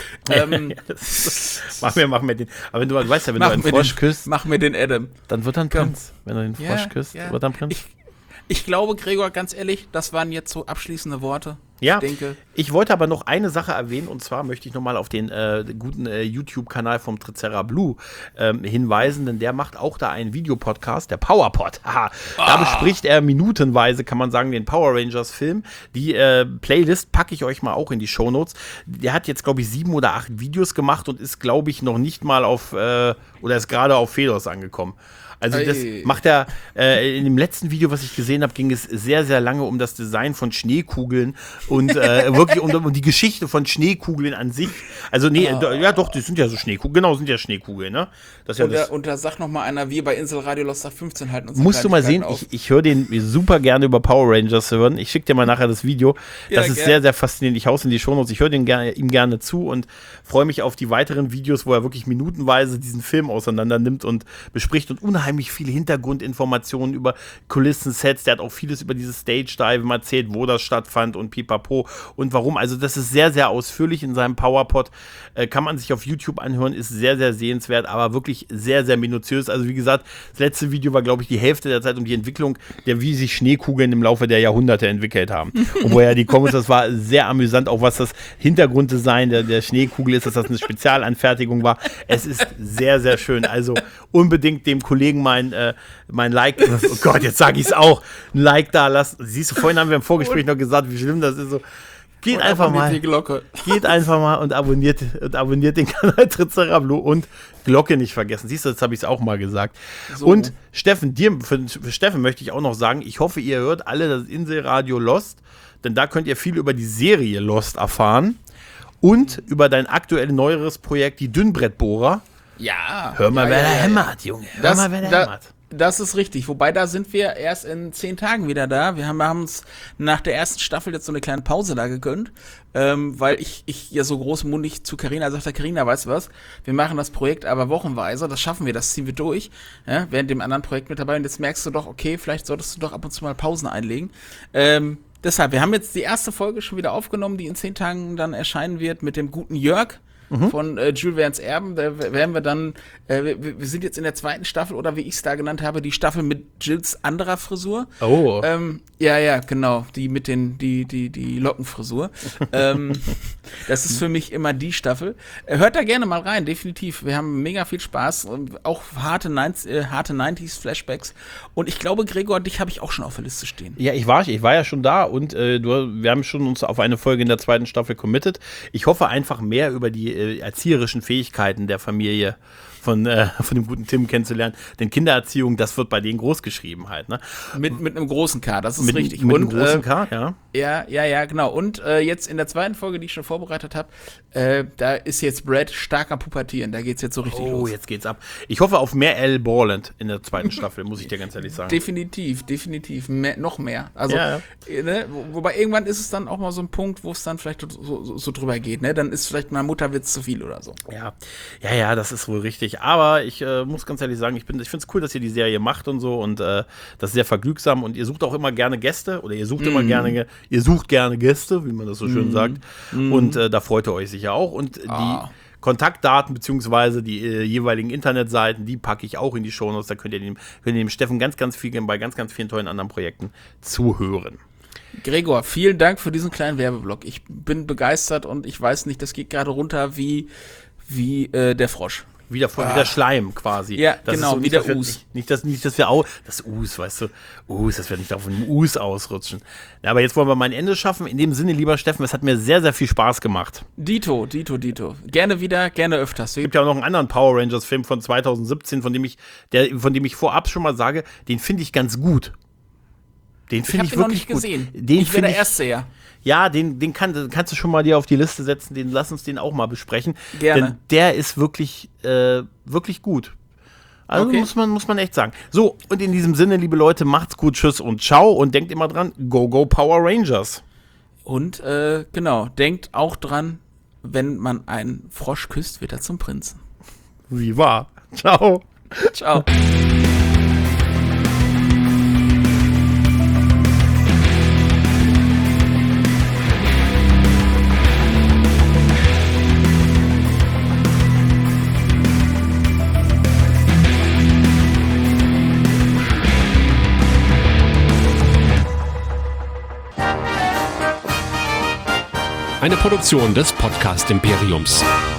Mach mir den. Aber wenn du weißt ja, wenn du einen Frosch küsst. Mach mir den Adam. Dann wird er ein Prinz. Wenn du den Frosch küsst, wird er ein Prinz. Ich glaube, Gregor, ganz ehrlich, das waren jetzt so abschließende Worte. Ja, ich wollte aber noch eine Sache erwähnen, und zwar möchte ich nochmal auf den guten YouTube-Kanal vom Trizera Blue hinweisen, denn der macht auch da einen Videopodcast, der PowerPod. Da bespricht er minutenweise, kann man sagen, den Power Rangers-Film. Die Playlist packe ich euch mal auch in die Shownotes. Der hat jetzt, glaube ich, 7 oder 8 Videos gemacht und ist, glaube ich, noch nicht mal oder ist gerade auf Fedos angekommen. Also das macht er, in dem letzten Video, was ich gesehen habe, ging es sehr, sehr lange um das Design von Schneekugeln Und wirklich um die Geschichte von Schneekugeln an sich. Also ja doch, die sind ja so Schneekugeln. Genau, sind ja Schneekugeln, ne? Das ist ja und da sagt noch mal einer, wir bei Insel Radio Lost 15 halten uns. Musst du mal sehen, ich höre den super gerne über Power Rangers hören. Ich schicke dir mal nachher das Video. Das ist sehr, sehr faszinierend. Ich hau's in die Shownotes. Ich höre ihm gerne zu und freue mich auf die weiteren Videos, wo er wirklich minutenweise diesen Film auseinander nimmt und bespricht und unheimlich viele Hintergrundinformationen über Kulissen, Sets. Der hat auch vieles über dieses Stage-Dive erzählt, wo das stattfand und pipapo und warum. Also das ist sehr, sehr ausführlich in seinem PowerPod. Kann man sich auf YouTube anhören, ist sehr, sehr sehenswert, aber wirklich sehr, sehr minutiös. Also wie gesagt, das letzte Video war, glaube ich, die Hälfte der Zeit um die Entwicklung, wie sich Schneekugeln im Laufe der Jahrhunderte entwickelt haben. Und woher die kommen, das war sehr amüsant, auch was das Hintergrunddesign der Schneekugel ist, dass das eine Spezialanfertigung war. Es ist sehr, sehr schön. Also unbedingt dem Kollegen mein Like, oh Gott, jetzt sage ich es auch, ein Like da lassen. Siehst du, vorhin haben wir im Vorgespräch noch gesagt, wie schlimm das ist. So, geht einfach mal und abonniert den Kanal Tricerablu und Glocke nicht vergessen. Siehst du, jetzt habe ich es auch mal gesagt. So. Und Steffen, für Steffen möchte ich auch noch sagen, ich hoffe, ihr hört alle das Inselradio Lost, denn da könnt ihr viel über die Serie Lost erfahren und über dein aktuell neueres Projekt, die Dünnbrettbohrer. Ja. Hör mal, wer da hämmert, Junge. Hör mal, wer da hämmert. Das ist richtig. Wobei, da sind wir erst in 10 Tagen wieder da. Wir haben uns nach der ersten Staffel jetzt so eine kleine Pause da gegönnt, weil ich ja so großmundig zu Carina sagte, Carina, weißt du was? Wir machen das Projekt aber wochenweise. Das schaffen wir, das ziehen wir durch. Ja, während dem anderen Projekt mit dabei. Und jetzt merkst du doch, okay, vielleicht solltest du doch ab und zu mal Pausen einlegen. Deshalb, wir haben jetzt die erste Folge schon wieder aufgenommen, die in 10 Tagen dann erscheinen wird mit dem guten Jörg. Von Jules Verne's Erben, da werden wir dann, wir sind jetzt in der 2. Staffel, oder wie ich es da genannt habe, die Staffel mit Jills anderer Frisur. Oh. Ja, genau, die mit die Lockenfrisur. Das ist für mich immer die Staffel. Hört da gerne mal rein, definitiv. Wir haben mega viel Spaß und auch harte 90s-Flashbacks. Und ich glaube, Gregor, dich habe ich auch schon auf der Liste stehen. Ja, ich war ja schon da und wir haben schon uns auf eine Folge in der 2. Staffel committed. Ich hoffe einfach mehr über die erzieherischen Fähigkeiten der Familie von dem guten Tim kennenzulernen. Denn Kindererziehung, das wird bei denen groß geschrieben halt. Ne? Mit einem großen K, das ist richtig. Mit einem großen K, ja. Ja, genau. Und jetzt in der 2. Folge, die ich schon vorbereitet habe, da ist jetzt Brad stark am Pubertieren. Da geht's jetzt so richtig los. Oh, jetzt geht's ab. Ich hoffe auf mehr Al Borland in der 2. Staffel, muss ich dir ganz ehrlich sagen. Definitiv. Noch mehr. Also, ne, wobei irgendwann ist es dann auch mal so ein Punkt, wo es dann vielleicht so drüber geht. Ne? Dann ist vielleicht mal Mutterwitz zu viel oder so. Ja, das ist wohl richtig. Aber ich muss ganz ehrlich sagen, ich finde es cool, dass ihr die Serie macht und so und das ist sehr vergnügsam und ihr sucht auch immer gerne Gäste oder ihr sucht gerne Gäste, wie man das so schön sagt und da freut ihr euch sicher auch und die Kontaktdaten beziehungsweise die jeweiligen Internetseiten, die packe ich auch in die Shownotes, da könnt ihr dem Steffen ganz, ganz viel bei ganz, ganz vielen tollen anderen Projekten zuhören. Gregor, vielen Dank für diesen kleinen Werbeblock. Ich bin begeistert und ich weiß nicht, das geht gerade runter wie der Frosch. Wieder Schleim quasi. Ja, das genau, ist so, wie der Us. Nicht, dass wir auch, das Us, weißt du, dass wir nicht auf dem Us ausrutschen. Ja, aber jetzt wollen wir mal ein Ende schaffen. In dem Sinne, lieber Steffen, es hat mir sehr, sehr viel Spaß gemacht. Dito. Gerne wieder, gerne öfters. Es gibt ja auch noch einen anderen Power Rangers Film von 2017, von dem ich vorab schon mal sage, den finde ich ganz gut. Den finde ich wirklich gut. Ich habe ihn noch nicht gesehen. Ich wäre der Erste. Ja, den kannst du schon mal dir auf die Liste setzen, lass uns den auch mal besprechen. Gerne. Denn der ist wirklich, wirklich gut. Also okay. muss man echt sagen. So, und in diesem Sinne, liebe Leute, macht's gut, tschüss und ciao und denkt immer dran, go Power Rangers. Und genau, denkt auch dran, wenn man einen Frosch küsst, wird er zum Prinzen. Wie wahr. Ciao. Ciao. Eine Produktion des Podcast Imperiums.